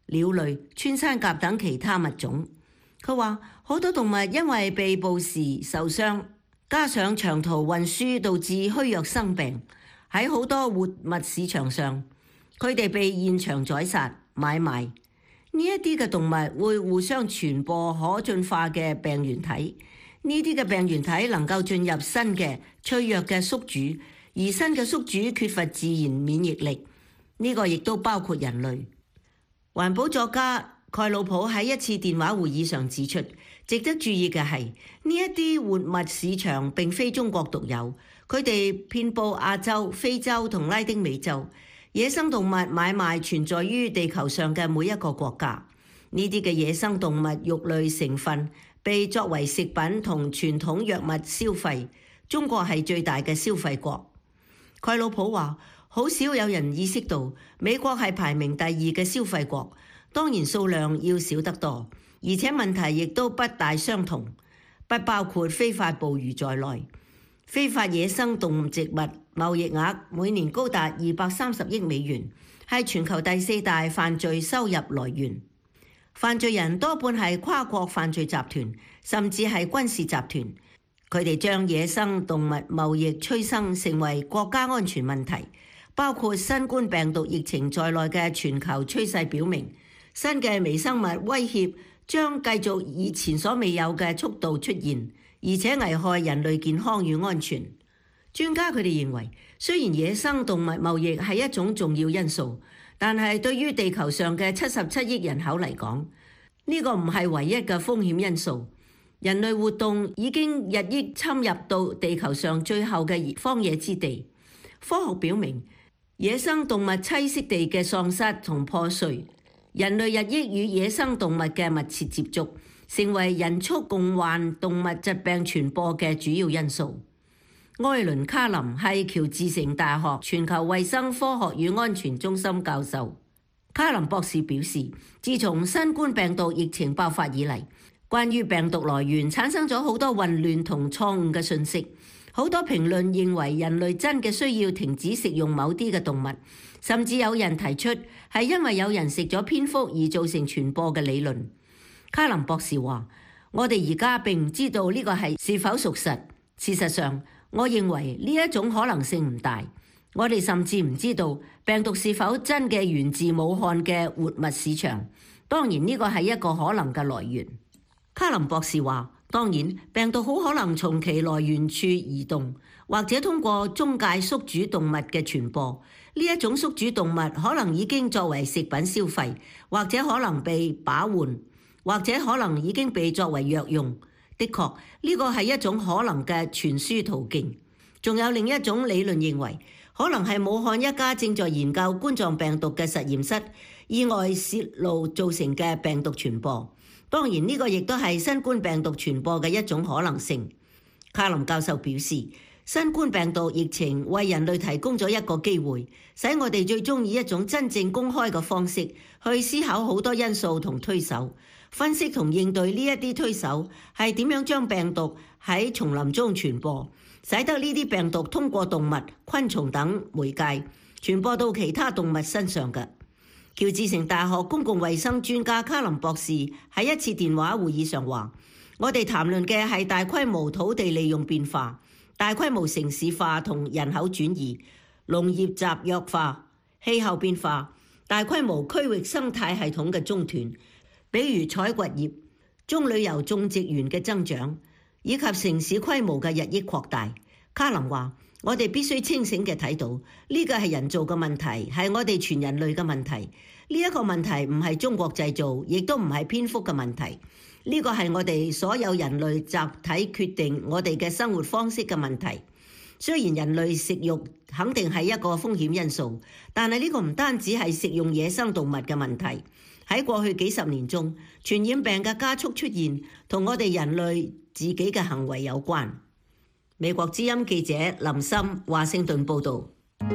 鳥類、穿山甲等其他物種。佢話好多動物因為被捕時受傷，加上長途運輸導致虛弱生病，喺好多活物市場上，佢哋被現場宰殺買賣。呢一啲嘅動物會互相傳播可進化嘅病原體，呢啲嘅病原體能夠進入新嘅脆弱嘅宿主，而新嘅宿主缺乏自然免疫力，呢個亦都包括人類。環保作家蓋魯普喺一次電話會議上指出，值得注意嘅係呢一啲活物市場並非中國獨有，佢哋遍佈亞洲、非洲同拉丁美洲。野生動物買賣存在於地球上嘅每一個國家，呢啲嘅野生動物肉類成分被作為食品同傳統藥物消費。中國係最大嘅消費國。蓋魯普話：好少有人意識到美國係排名第二嘅消費國，當然數量要少得多，而且問題亦都不大相同，不包括非法捕魚在內。非法野生動植物貿易額每年高達二百三十億美元，係全球第四大犯罪收入來源。犯罪人多半係跨國犯罪集團，甚至係軍事集團。佢哋將野生動物貿易催生成為國家安全問題，包括新冠病毒疫情在內嘅全球趨勢表明，新嘅微生物威脅將繼續以前所未有嘅速度出現，而且危害人類健康與安全。專家佢哋認為，雖然野生動物貿易係一種重要因素，但係對於地球上嘅七十七億人口嚟講，呢個唔係唯一嘅風險因素。人類活動已經日益侵入到地球上最後嘅荒野之地。科學表明，野生動物棲息地嘅喪失同破碎，人類日益與野生動物嘅密切接觸，成為人畜共患動物疾病傳播嘅主要因素。埃倫卡林係喬治城大學全球衛生科學與安全中心教授。卡林博士表示，自從新冠病毒疫情爆發以嚟，關於病毒來源產生咗好多混亂同錯誤嘅信息。好多評論認為人類真嘅需要停止食用某啲嘅動物，甚至有人提出係因為有人食咗蝙蝠而造成傳播嘅理論。卡林博士話：我哋而家並唔知道呢個係是否屬實。事實上，我認為呢一種可能性唔大。我哋甚至唔知道病毒是否真嘅源自武漢嘅活物市場。當然呢個係一個可能嘅來源。卡林博士話：當然，病毒好可能從其來源處移動，或者通過中介宿主動物嘅傳播。呢一種宿主動物可能已經作為食品消費，或者可能被把玩，或者可能已經被作為藥用。的確，呢個係一種可能嘅傳輸途徑。仲有另一種理論認為，可能係武漢一家正在研究冠狀病毒嘅實驗室意外泄露造成嘅病毒傳播。當然，呢個亦都係新冠病毒傳播嘅一種可能性。卡林教授表示，新冠病毒疫情為人類提供咗一個機會，使我哋最終以一種真正公開嘅方式去思考好多因素同推手，分析同應對呢一啲推手係點樣將病毒喺叢林中傳播，使得呢啲病毒通過動物、昆蟲等媒介傳播到其他動物身上嘅。喬治城大學公共衛生專家卡林博士喺一次電話會議上話：我哋談論嘅係大規模土地利用變化、大規模城市化同人口轉移、農業集約化、氣候變化、大規模區域生態系統嘅中斷，比如採掘業、棕櫚油種植園嘅增長，以及城市規模嘅日益擴大。卡林話：我哋必須清醒嘅睇到，呢個係人造嘅問題，係我哋全人類嘅問題。呢一個問題唔係中國製造，亦都唔係蝙蝠嘅問題。呢個係我哋所有人類集體決定我哋嘅生活方式嘅問題。雖然人類食肉肯定係一個風險因素，但係呢個唔單止係食用野生動物嘅問題。喺過去幾十年中，傳染病嘅加速出現，同我哋人類自己嘅行為有關。美國之音記者林森華盛頓報導。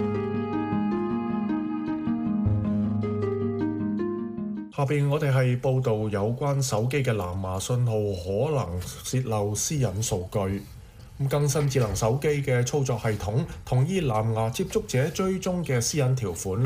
下邊我哋係報導有關手機嘅藍牙信號可能洩漏私隱數據。咁更新智能手機嘅操作系統同意藍牙接觸者追蹤嘅私隱條款呢，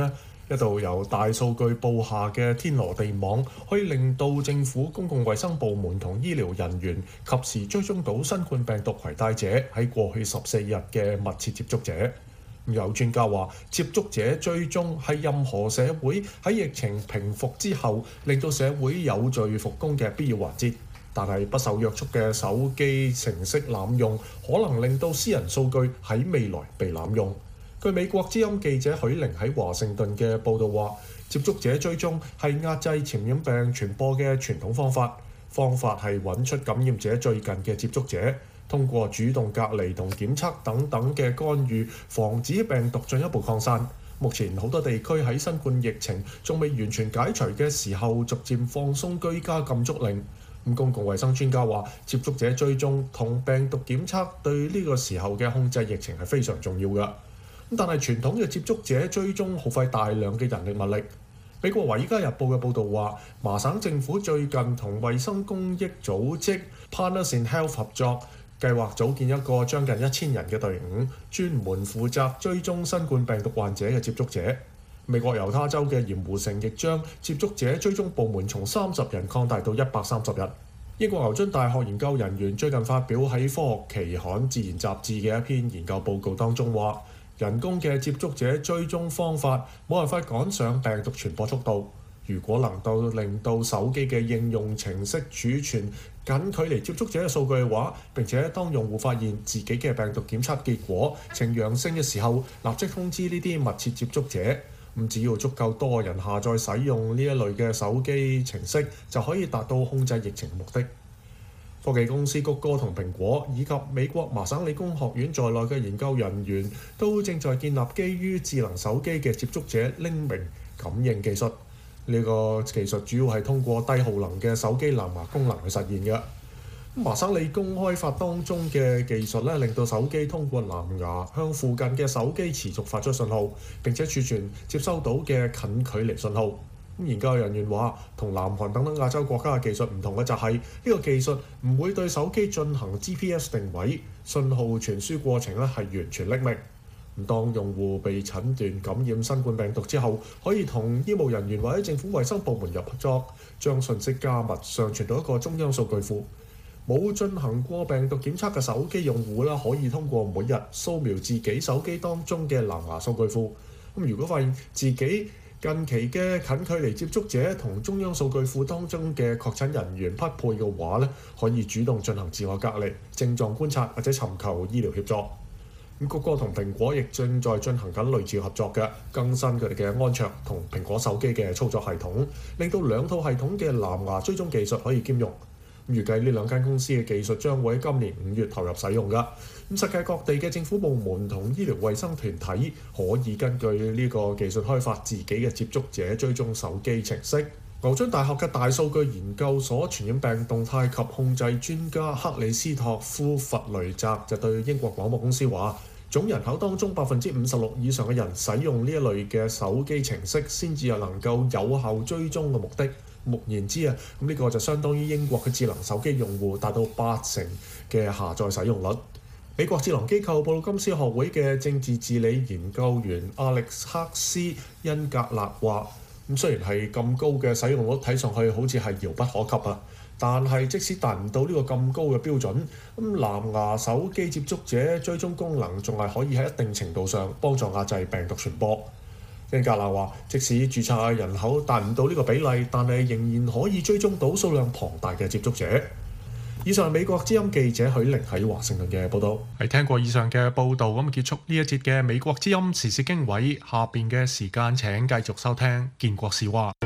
一道由大數據布下嘅天羅地網，可以令到政府公共衛生部門同醫療人員及時追蹤到新冠病毒攜帶者喺過去十四日嘅密切接觸者。有專家話，接觸者追蹤係任何社會喺疫情平復之後，令到社會有序復工嘅必要環節。但係不受約束嘅手機程式濫用，可能令到私人數據喺未來被濫用。據美國之音記者許玲喺華盛頓嘅報導話，接觸者追蹤係壓制傳染病傳播嘅傳統方法，方法係揾出感染者最近嘅接觸者，通過主動隔離同檢測等等嘅干預，防止病毒進一步擴散。目前好多地區喺新冠疫情仲未完全解除嘅時候，逐漸放鬆居家禁足令。咁公共衛生專家話，接觸者追蹤同病毒檢測對呢個時候嘅控制疫情係非常重要㗎。但係傳統嘅接觸者追蹤耗費大量嘅人力物力。美國《華爾街日報》嘅報導話，麻省政府最近同衛生公益組織 Partners in Health 合作，計劃組建一個將近一千人嘅隊伍，專門負責追蹤新冠病毒患者嘅接觸者。美國猶他州嘅鹽湖城亦將接觸者追蹤部門從三十人擴大到一百三十人。英國牛津大學研究人員最近發表喺科學期刊《自然》雜誌嘅一篇研究報告當中話，人工嘅接觸者追蹤方法冇辦法趕上病毒傳播速度。如果能夠令到手機嘅應用程式儲存近距離接觸者嘅數據嘅話，並且當用戶發現自己嘅病毒檢測結果呈陽性嘅時候，立即通知呢啲密切接觸者。咁只要足夠多人下載使用呢一類嘅手機程式，就可以達到控制疫情嘅目的。科技公司谷歌同蘋果以及美國麻省理工學院在內嘅研究人員都正在建立基於智能手機嘅接觸者匿名感應技術。呢個技術主要係通過低耗能嘅手機藍牙功能去實現嘅。麻省理工開發當中嘅技術咧，令到手機通過藍牙向附近嘅手機持續發出信號，並且儲存接收到嘅近距離信號。研究人員話，同南韓等等亞洲國家嘅技術唔同嘅就係，呢個技術唔會對手機進行 G P S 定位，信號傳輸過程咧係完全匿名。當用戶被診斷感染新冠病毒之後，可以同醫務人員或者政府衛生部門合作，將信息加密上傳到一個中央數據庫。冇進行過病毒檢測嘅手機用戶啦，可以通過每日掃描自己手機當中嘅藍牙數據庫。咁如果發現自己近期嘅近距離接觸者同中央數據庫當中嘅確診人員匹配嘅話咧，可以主動進行自我隔離、症狀觀察或者尋求醫療協助。咁谷歌同蘋果亦正在進行緊類似合作嘅，更新佢哋嘅安卓同蘋果手機嘅操作系統，令到兩套系統嘅藍牙追蹤技術可以兼容。預計呢兩間公司嘅技術將會喺今年五月投入使用㗎。咁世界各地嘅政府部門同醫療衛生團體可以根據呢個技術開發自己嘅接觸者追蹤手機程式。牛津大學嘅大數據研究所傳染病動態及控制專家克里斯托夫弗雷澤就對英國廣播公司話，總人口當中百分之五十六以上嘅人使用呢一類嘅手機程式，先至有能夠有效追蹤嘅目的。目言之啊，咁呢個就相當於英國嘅智能手機用戶達到八成嘅下載使用率。美國智能機構布魯金斯學會嘅政治治理研究員阿力克斯恩格勒話，咁雖然係咁高嘅使用率，睇上去好似係遙不可及啊，但係即使達唔到呢個咁高嘅標準，咁藍牙手機接觸者追蹤功能仲係可以喺一定程度上幫助壓制病毒傳播。恩格勒話，即使註冊人口達唔到呢個比例，但係仍然可以追蹤到數量龐大嘅接觸者。以上係美國之音記者許玲喺華盛頓嘅報導。 係聽過以上嘅報導，咁結束呢一節嘅美國之音時事經緯。下邊嘅時間請繼續收聽建國是話。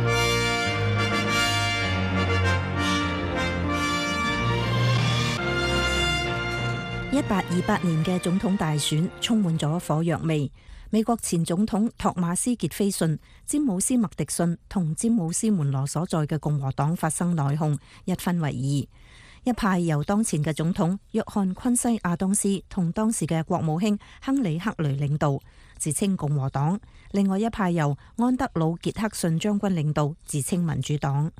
一八二八年嘅總統大選充滿咗火藥味。美國前總統托馬斯傑菲遜、詹姆斯麥迪遜同詹姆斯門羅所在嘅共和黨發生內訌，一分為二。一派由當前嘅總統約翰昆西亞當斯同當時嘅國務卿亨利克雷領導，自稱共和黨；另外一派由安德魯傑克遜將軍領導，自稱民主黨。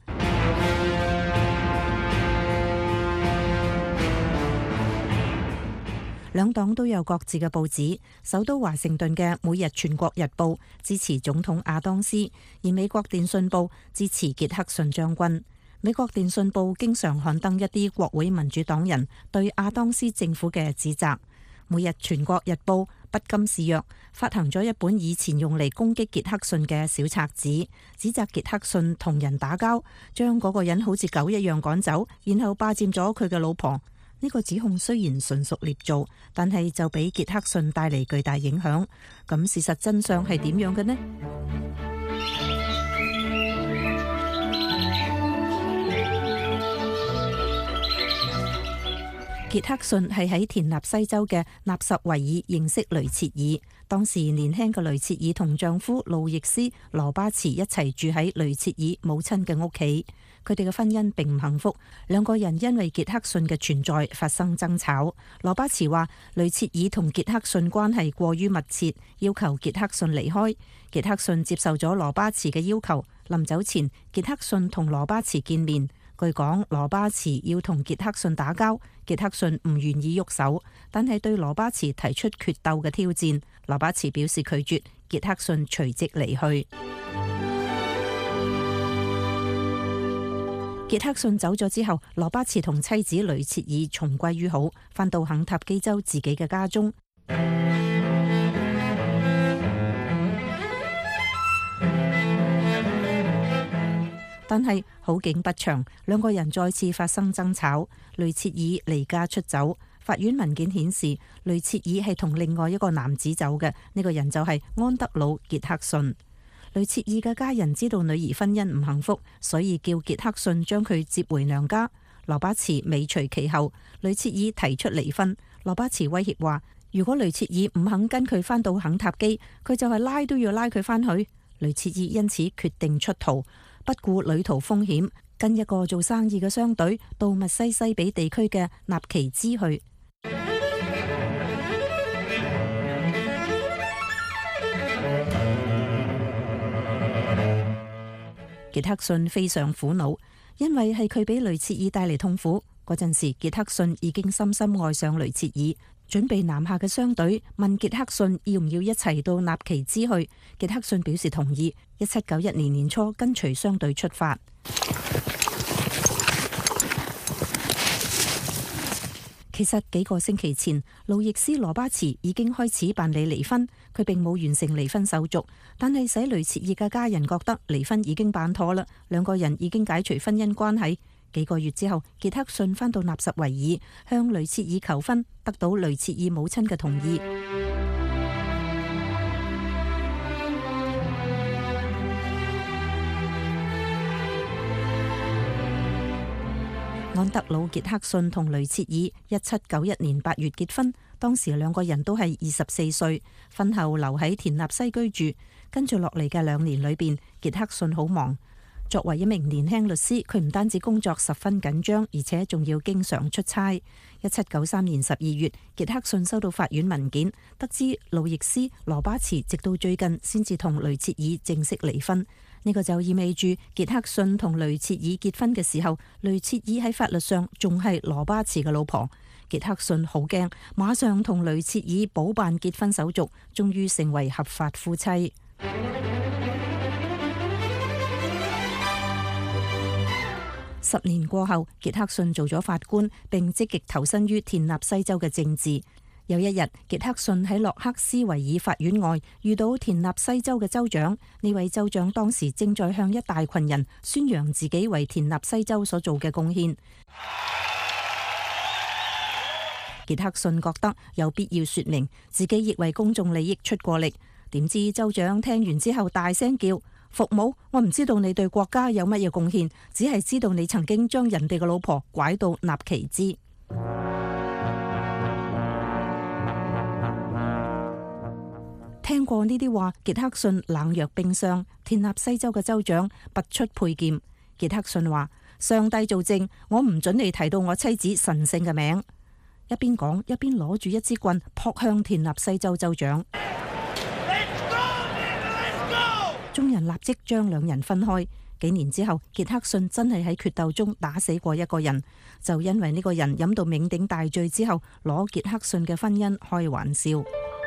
兩黨都有各自嘅報紙。首都華盛頓嘅《每日全國日報》支持總統亞當斯，而美國電訊報支持傑克遜將軍。美國電訊報經常刊登一啲國會民主黨人對亞當斯政府嘅指責。《每日全國日報》不甘示弱，發行咗一本以前用嚟攻擊傑克遜嘅小冊子，指責傑克遜同人打交，將嗰個人好似狗一樣趕走，然後霸佔咗佢嘅老婆。呢個指控雖然純屬捏造，但係就俾傑克遜帶嚟巨大影響。咁事實真相係點樣嘅呢？傑克遜係喺田納西州嘅納什維爾認識雷切爾。當時年輕嘅雷切爾同丈夫路易斯羅巴茨一齊住喺雷切爾母親嘅屋企。佢哋嘅婚姻並唔幸福，兩個人因為傑克遜嘅存在發生爭吵。羅巴茨話雷切爾同傑克遜關係過於密切，要求傑克遜離開。傑克遜接受咗羅巴茨嘅要求。臨走前，傑克遜同羅巴茨見面。據講，羅巴茨要同傑克遜打交，傑克遜唔願意喐手，但係對羅巴茨提出決鬥嘅挑戰。羅巴茨表示拒絕，傑克遜隨即離去。傑克遜走咗之後，羅巴茨同妻子雷切爾重歸於好，返到肯塔基州自己嘅家中。但係好景不長，兩個人再次發生爭吵，雷切爾離家出走。法院文件顯示，雷切爾係同另外一個男子走嘅，呢個人就係安德魯傑克遜。雷切爾嘅家人知道女兒婚姻唔幸福，所以叫傑克遜將佢接回娘家。羅巴茨尾隨其後，雷切爾提出離婚。羅巴茨威脅話，如果雷切爾唔肯跟佢返到肯塔基，佢就係拉都要拉佢返去。雷切爾因此決定出逃。不顧旅途風險，跟一個做生意嘅商隊到密西西比地區嘅納奇茲去。傑克遜非常苦惱，因為係佢俾雷切爾帶嚟痛苦。嗰陣時，傑克遜已經深深愛上雷切爾。準備南下嘅商隊問傑克遜要唔要一齊到納奇茲去，傑克遜表示同意。一七九一年年初跟隨商隊出發。其實幾個星期前，路易斯羅巴茨已經開始辦理離婚，佢並冇完成離婚手續，但係使雷切爾嘅家人覺得離婚已經辦妥啦，兩個人已經解除婚姻關係。幾個月之後，傑克遜返到納什維爾，向雷切爾求婚，得到雷切爾母親嘅同意。安德魯傑克遜同雷切爾一七九一年八月結婚，當時兩個人都係二十四歲，婚後留喺田納西居住。跟住落嚟嘅兩年裏邊，傑克遜好忙。作為一名年輕律師，佢唔單止工作十分緊張，而且仲要經常出差。一七九三年十二月，傑克遜收到法院文件，得知路易斯羅巴茨直到最近先至同雷切爾正式離婚。呢個就意味住傑克遜同雷切爾結婚嘅時候，雷切爾喺法律上仲係羅巴茨嘅老婆。傑克遜好驚，馬上同雷切爾補辦結婚手續，終於成為合法夫妻。十年過後，傑克遜做咗法官，並積極投身於田納西州嘅政治。有一日，傑克遜喺洛克斯維爾法院外遇到田納西州嘅州長。呢位州長當時正在向一大群人宣揚自己為田納西州所做嘅貢獻。傑克遜覺得有必要說明自己亦為公眾利益出過力。點知州長聽完之後大聲叫：服務，我唔知道你對國家有乜嘢貢獻，只係知道你曾經將人哋嘅老婆拐到納奇茲。聽過呢啲話，傑克遜冷若冰霜。田納西州嘅州長拔出佩劍。傑克遜話：上帝做證，我唔准你提到我妻子神聖嘅名。一邊講一邊攞住一支棍撲向田納西州州長。眾人立即將兩人分開。 幾年之後，傑克遜真係喺決鬥中打死過一個人，就因為呢個人飲到酩酊大醉之後，攞傑克遜嘅婚姻開玩笑。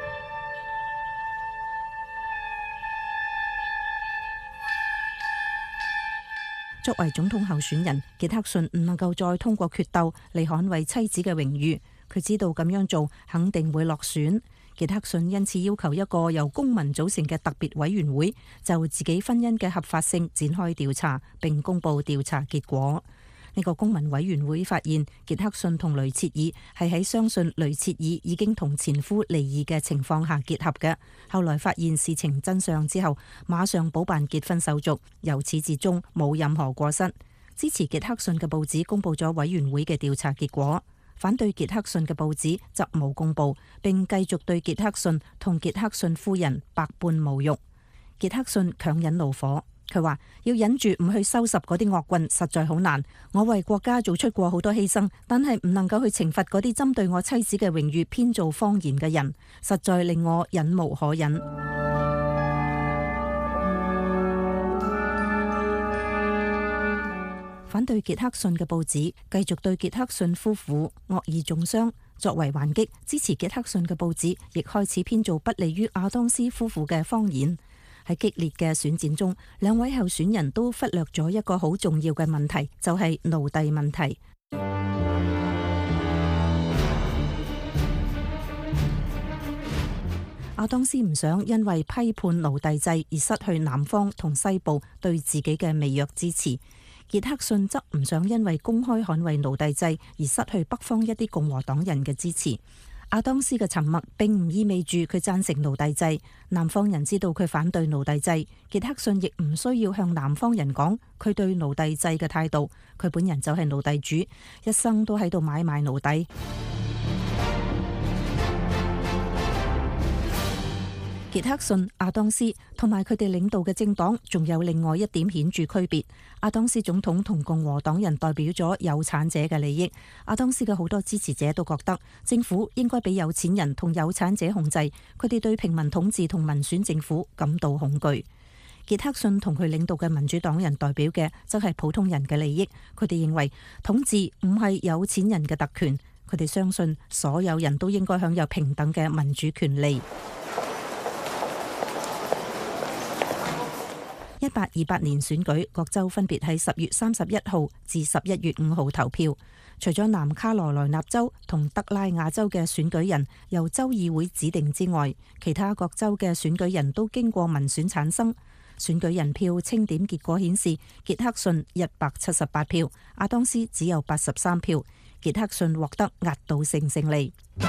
作為總統候選人，傑克遜唔能夠再通過決鬥嚟捍衛妻子嘅榮譽。佢知道咁樣做肯定會落選。傑克遜因此要求一個由公民組成嘅特別委員會就自己婚姻嘅合法性展開調查，並公佈調查結果。呢個公民委員會發現，傑克遜同雷切爾係喺相信雷切爾已經同前夫離異嘅情況下結合嘅。後來發現事情真相之後，馬上補辦結婚手續，由始至終冇任何過失。支持傑克遜嘅報紙公佈咗委員會嘅調查結果，反對傑克遜嘅報紙則冇公佈，並繼續對傑克遜同傑克遜夫人百般侮辱。傑克遜強忍怒火。佢話要忍住唔去收拾嗰啲惡棍，實在好難。我為國家做出過好多犧牲，但係唔能夠去懲罰嗰啲針對我妻子嘅榮譽編造謊言嘅人，實在令我忍無可忍。反對傑克遜嘅報紙繼續對傑克遜夫婦惡意中傷。作為還擊，支持傑克遜嘅報紙亦開始編造不利於亞當斯夫婦嘅謊言。喺激烈嘅選戰中，兩位候選人都忽略咗一個好重要嘅問題，就係奴隸問題。亞當斯唔想因為批判奴隸制而失去南方同西部對自己嘅微弱支持，傑克遜則唔想因為公開捍衛奴隸制而失去北方一啲共和黨人嘅支持。亞當斯嘅沉默並唔意味住佢贊成奴隸制，南方人知道佢反對奴隸制，傑克遜亦唔需要向南方人講佢對奴隸制嘅態度，佢本人就係奴隸主，一生都喺度買賣奴隸。傑克遜、亞當斯同埋佢哋領導嘅政黨仲有另外一點顯著區別。亞當斯總統同共和黨人代表咗有產者嘅利益，亞當斯嘅好多支持者都覺得政府應該俾有錢人同有產者控制，佢哋對平民統治同民選政府感到恐懼。傑克遜同佢領導嘅民主黨人代表嘅則係普通人嘅利益，佢哋認為統治唔係有錢人嘅特權，佢哋相信所有人都應該享有平等嘅民主權利。一八二八年選舉，各州分別喺十月三十一號至十一月五號投票。除咗南卡羅來納州同德拉瓦州嘅選舉人由州議會指定之外，其他各州嘅選舉人都經過民選產生。選舉人票清點結果顯示，傑克遜一百七十八票，亞當斯只有八十三票，傑克遜獲得壓倒性勝利。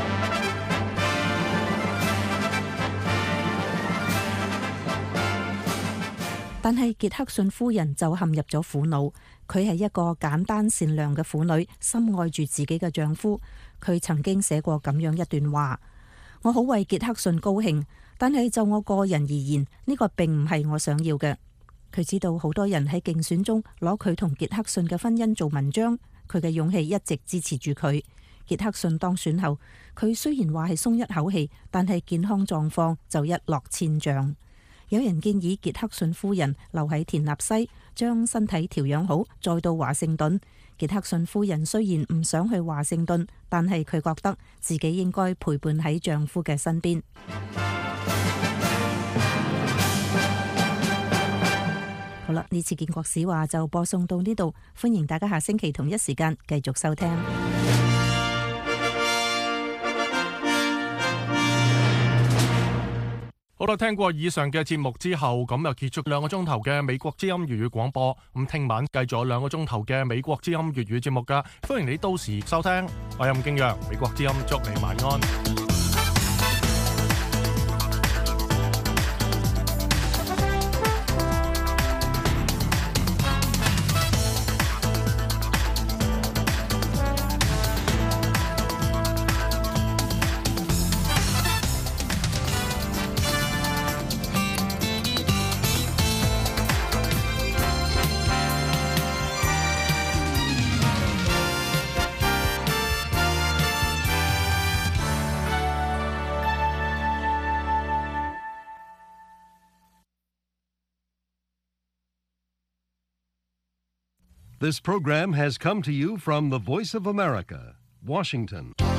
但係傑克遜夫人就陷入咗苦惱，佢係一個簡單善良嘅婦女，深愛住自己嘅丈夫。佢曾經寫過咁樣一段話：我好為傑克遜高興，但係就我個人而言，呢個並唔係我想要嘅。佢知道好多人喺競選中攞佢同傑克遜嘅婚姻做文章，佢嘅勇氣一直支持住佢。傑克遜當選後，佢雖然話係鬆一口氣，但係健康狀況就一落千丈。有人建議傑克遜夫人留喺田納西，將身體調養好，再到華盛頓。傑克遜夫人雖然唔想去華盛頓，但係佢覺得自己應該陪伴喺丈夫嘅身邊。好啦，呢次建國史話就播送到呢度，歡迎大家下星期同一時間繼續收聽。 好啦，聽過以上嘅節目之後，咁又結束兩個鐘頭嘅美國之音粵語廣播。咁聽晚繼續有兩個鐘頭嘅美國之音粵語節目噶，歡迎你到時收聽。我係任敬陽，美國之音祝你晚安。 This program has come to you from the Voice of America, Washington.